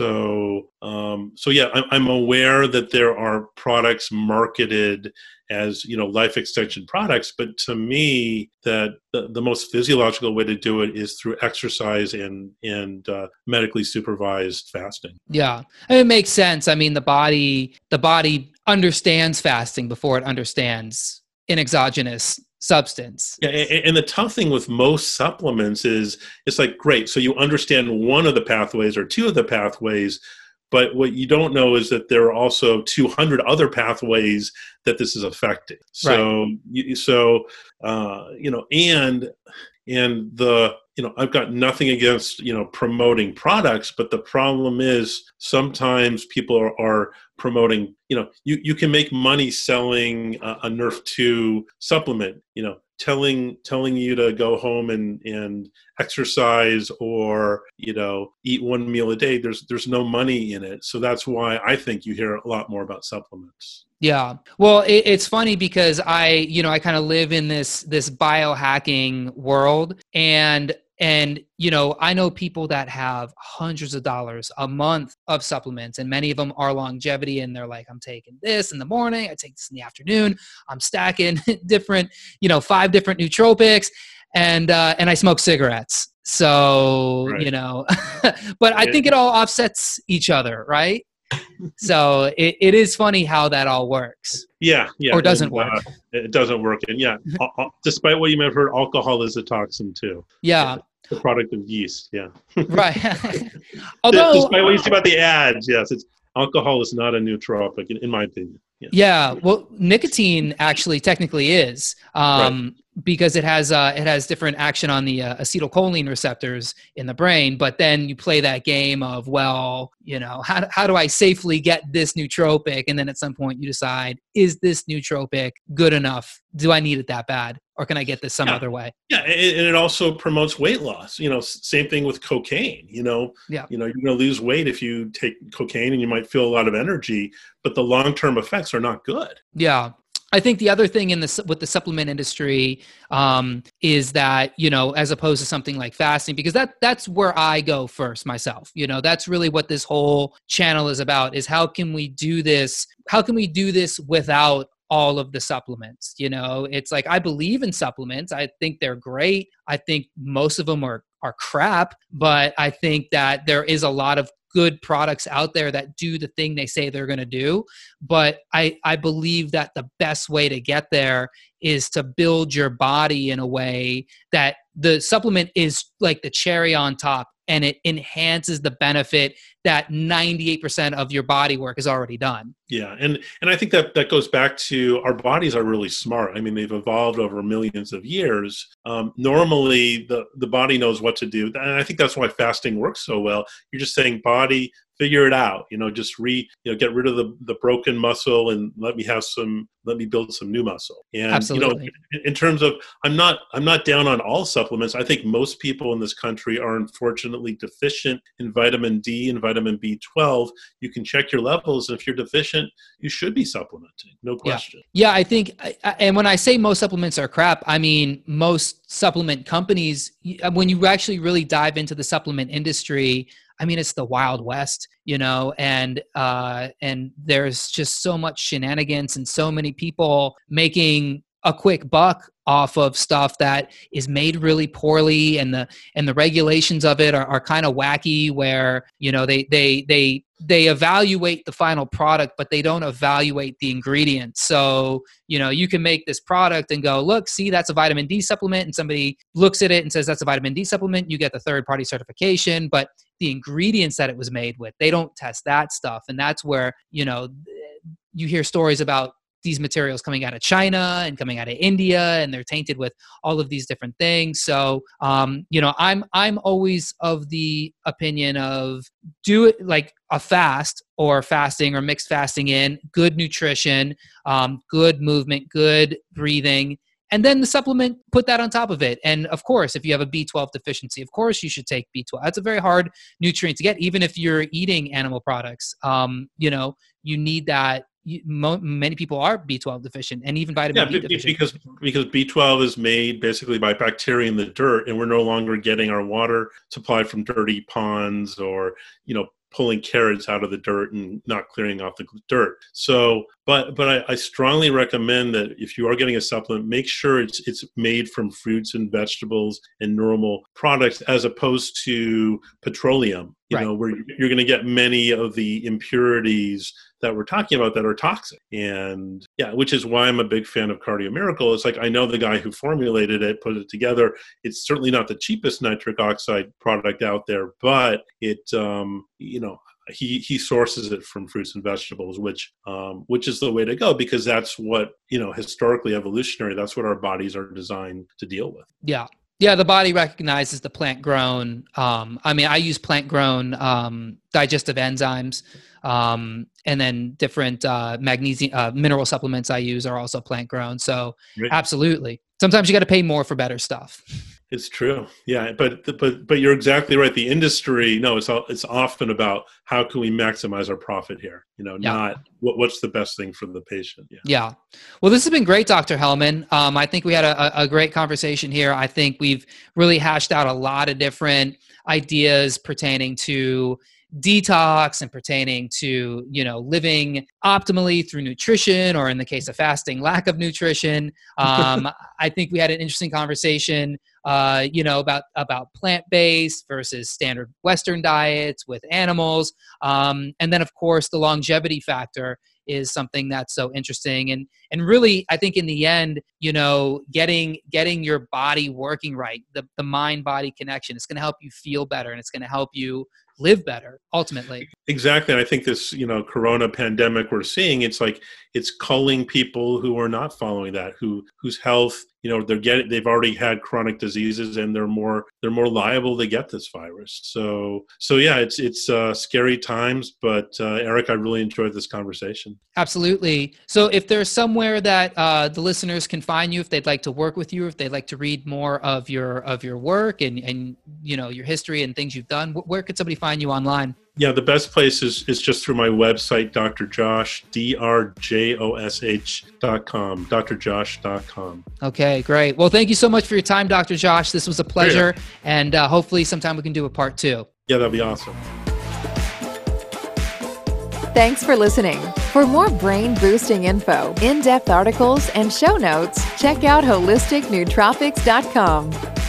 Speaker 2: So um, so yeah, I'm, I'm aware that there are products marketed as, you know, life extension products, but to me, that the, the most physiological way to do it is through exercise and and uh, medically supervised fasting.
Speaker 3: Yeah, and it makes sense. I mean, the body the body understands fasting before it understands an exogenous substance.
Speaker 2: Yeah, and, and the tough thing with most supplements is it's like, great, so you understand one of the pathways or two of the pathways, but what you don't know is that there are also two hundred other pathways that this is affecting. So, right. you, so uh, you know, and and the you know, I've got nothing against, you know, promoting products, but the problem is sometimes people are, are promoting. You know, you you can make money selling a, a Nerf two supplement. You know, telling telling you to go home and and exercise or, you know, eat one meal a day. There's there's no money in it. So that's why I think you hear a lot more about supplements.
Speaker 3: Yeah. Well, it, it's funny because I, you know, I kind of live in this this biohacking world, and and you know, I know people that have hundreds of dollars a month of supplements, and many of them are longevity, and they're like, I'm taking this in the morning, I take this in the afternoon, I'm stacking different, you know, five different nootropics, and uh, and I smoke cigarettes. So, right. you know, but I think it all offsets each other, right? So it, it is funny how that all works.
Speaker 2: Yeah, yeah.
Speaker 3: Or doesn't
Speaker 2: and,
Speaker 3: work.
Speaker 2: Uh, it doesn't work. And yeah, despite what you may have heard, alcohol is a toxin too.
Speaker 3: Yeah.
Speaker 2: It's the product of yeast, yeah.
Speaker 3: Right. Although,
Speaker 2: despite what you see about the ads, yes, it's alcohol is not a nootropic, in, in my opinion. Yeah.
Speaker 3: yeah, well, nicotine actually technically is. Um, right. Because it has uh, it has different action on the uh, acetylcholine receptors in the brain, but then you play that game of, well, you know, how how do I safely get this nootropic? And then at some point you decide, is this nootropic good enough? Do I need it that bad, or can I get this some
Speaker 2: yeah.
Speaker 3: other way?
Speaker 2: Yeah, and it also promotes weight loss. You know, same thing with cocaine. You know,
Speaker 3: yeah.
Speaker 2: you know, you're going to lose weight if you take cocaine, and you might feel a lot of energy, but the long term effects are not good.
Speaker 3: Yeah. I think the other thing in the with the supplement industry um, is that, you know, as opposed to something like fasting, because that that's where I go first myself. You know, that's really what this whole channel is about, is how can we do this? How can we do this without all of the supplements? You know, it's like, I believe in supplements. I think they're great. I think most of them are are crap, but I think that there is a lot of good products out there that do the thing they say they're going to do. But I, I believe that the best way to get there is to build your body in a way that the supplement is like the cherry on top, and it enhances the benefit that ninety-eight percent of your body work is already done.
Speaker 2: Yeah. And, and I think that that goes back to, our bodies are really smart. I mean, they've evolved over millions of years. Um, normally the, the body knows what to do. And I think that's why fasting works so well. You're just saying, body, figure it out, you know, just re, you know, get rid of the, the broken muscle and let me have some, let me build some new muscle. And,
Speaker 3: Absolutely.
Speaker 2: you know, in, in terms of, I'm not, I'm not down on all supplements. I think most people in this country are unfortunately deficient in vitamin D and vitamin B twelve. You can check your levels. And if you're deficient, you should be supplementing. No question.
Speaker 3: Yeah. yeah I think, and when I say most supplements are crap, I mean, most supplement companies, when you actually really dive into the supplement industry, I mean, it's the Wild West, you know, and uh, and there's just so much shenanigans and so many people making a quick buck off of stuff that is made really poorly, and the and the regulations of it are, are kind of wacky, where, you know, they they they they evaluate the final product, but they don't evaluate the ingredients. So, you know, you can make this product and go, look, see, that's a vitamin D supplement, and somebody looks at it and says that's a vitamin D supplement. You get the third party certification, but the ingredients that it was made with, they don't test that stuff. And that's where, you know, you hear stories about these materials coming out of China and coming out of India, and they're tainted with all of these different things. So, um, you know, I'm I'm always of the opinion of do it like a fast or fasting or mixed fasting in, good nutrition, um, good movement, good breathing, and then the supplement, put that on top of it. And of course, if you have a B twelve deficiency, of course you should take B twelve. That's a very hard nutrient to get, even if you're eating animal products. Um, you know, you need that. You, mo- many people are B twelve deficient, and even vitamin
Speaker 2: yeah,
Speaker 3: B
Speaker 2: b-
Speaker 3: deficient.
Speaker 2: because because B twelve is made basically by bacteria in the dirt, and we're no longer getting our water supplied from dirty ponds or, you know, pulling carrots out of the dirt and not clearing off the dirt. So, but but I, I strongly recommend that if you are getting a supplement, make sure it's it's made from fruits and vegetables and normal products, as opposed to petroleum. You
Speaker 3: Right.
Speaker 2: know, where you're going to get many of the impurities that we're talking about that are toxic. And yeah, which is why I'm a big fan of Cardio Miracle. It's like, I know the guy who formulated it, put it together. It's certainly not the cheapest nitric oxide product out there, but it, um, you know, he he sources it from fruits and vegetables, which um, which is the way to go, because that's what, you know, historically evolutionary, that's what our bodies are designed to deal with.
Speaker 3: Yeah. Yeah, the body recognizes the plant-grown. Um, I mean, I use plant-grown um, digestive enzymes, um, and then different uh, magnesium uh, mineral supplements I use are also plant-grown. So,
Speaker 2: Right.
Speaker 3: absolutely. Sometimes you got to pay more for better stuff.
Speaker 2: It's true. Yeah, but but but you're exactly right. The industry, no, it's all, it's often about how can we maximize our profit here, you know,
Speaker 3: Yeah.
Speaker 2: not what, what's the best thing for the patient. Yeah.
Speaker 3: Yeah. Well, this has been great, Doctor Hellman. Um, I think we had a, a great conversation here. I think we've really hashed out a lot of different ideas pertaining to detox and pertaining to, you know, living optimally through nutrition, or in the case of fasting, lack of nutrition. Um, I think we had an interesting conversation, uh, you know, about, about plant-based versus standard Western diets with animals. Um, and then of course the longevity factor is something that's so interesting. And, and really, I think in the end, you know, getting, getting your body working right, the, the mind-body connection, it's going to help you feel better, and it's going to help you live better ultimately.
Speaker 2: Exactly. And I think this, you know, Corona pandemic we're seeing, it's like, it's culling people who are not following that, who, whose health, you know, they're getting, they've already had chronic diseases, and they're more, they're more liable to get this virus. So, so yeah, it's, it's uh, scary times, but uh, Eric, I really enjoyed this conversation.
Speaker 3: Absolutely. So if there's somewhere that uh, the listeners can find you, if they'd like to work with you, if they'd like to read more of your, of your work and, and, you know, your history and things you've done, where could somebody find you online?
Speaker 2: Yeah, the best place is, is just through my website, Doctor Josh, D R J O S H dot com, D R josh dot com.
Speaker 3: Okay, great. Well, thank you so much for your time, Doctor Josh. This was a pleasure.
Speaker 2: Yeah.
Speaker 3: And uh, hopefully sometime we can do a part two.
Speaker 2: Yeah, that'd be awesome.
Speaker 1: Thanks for listening. For more brain-boosting info, in-depth articles, and show notes, check out holistic nootropics dot com.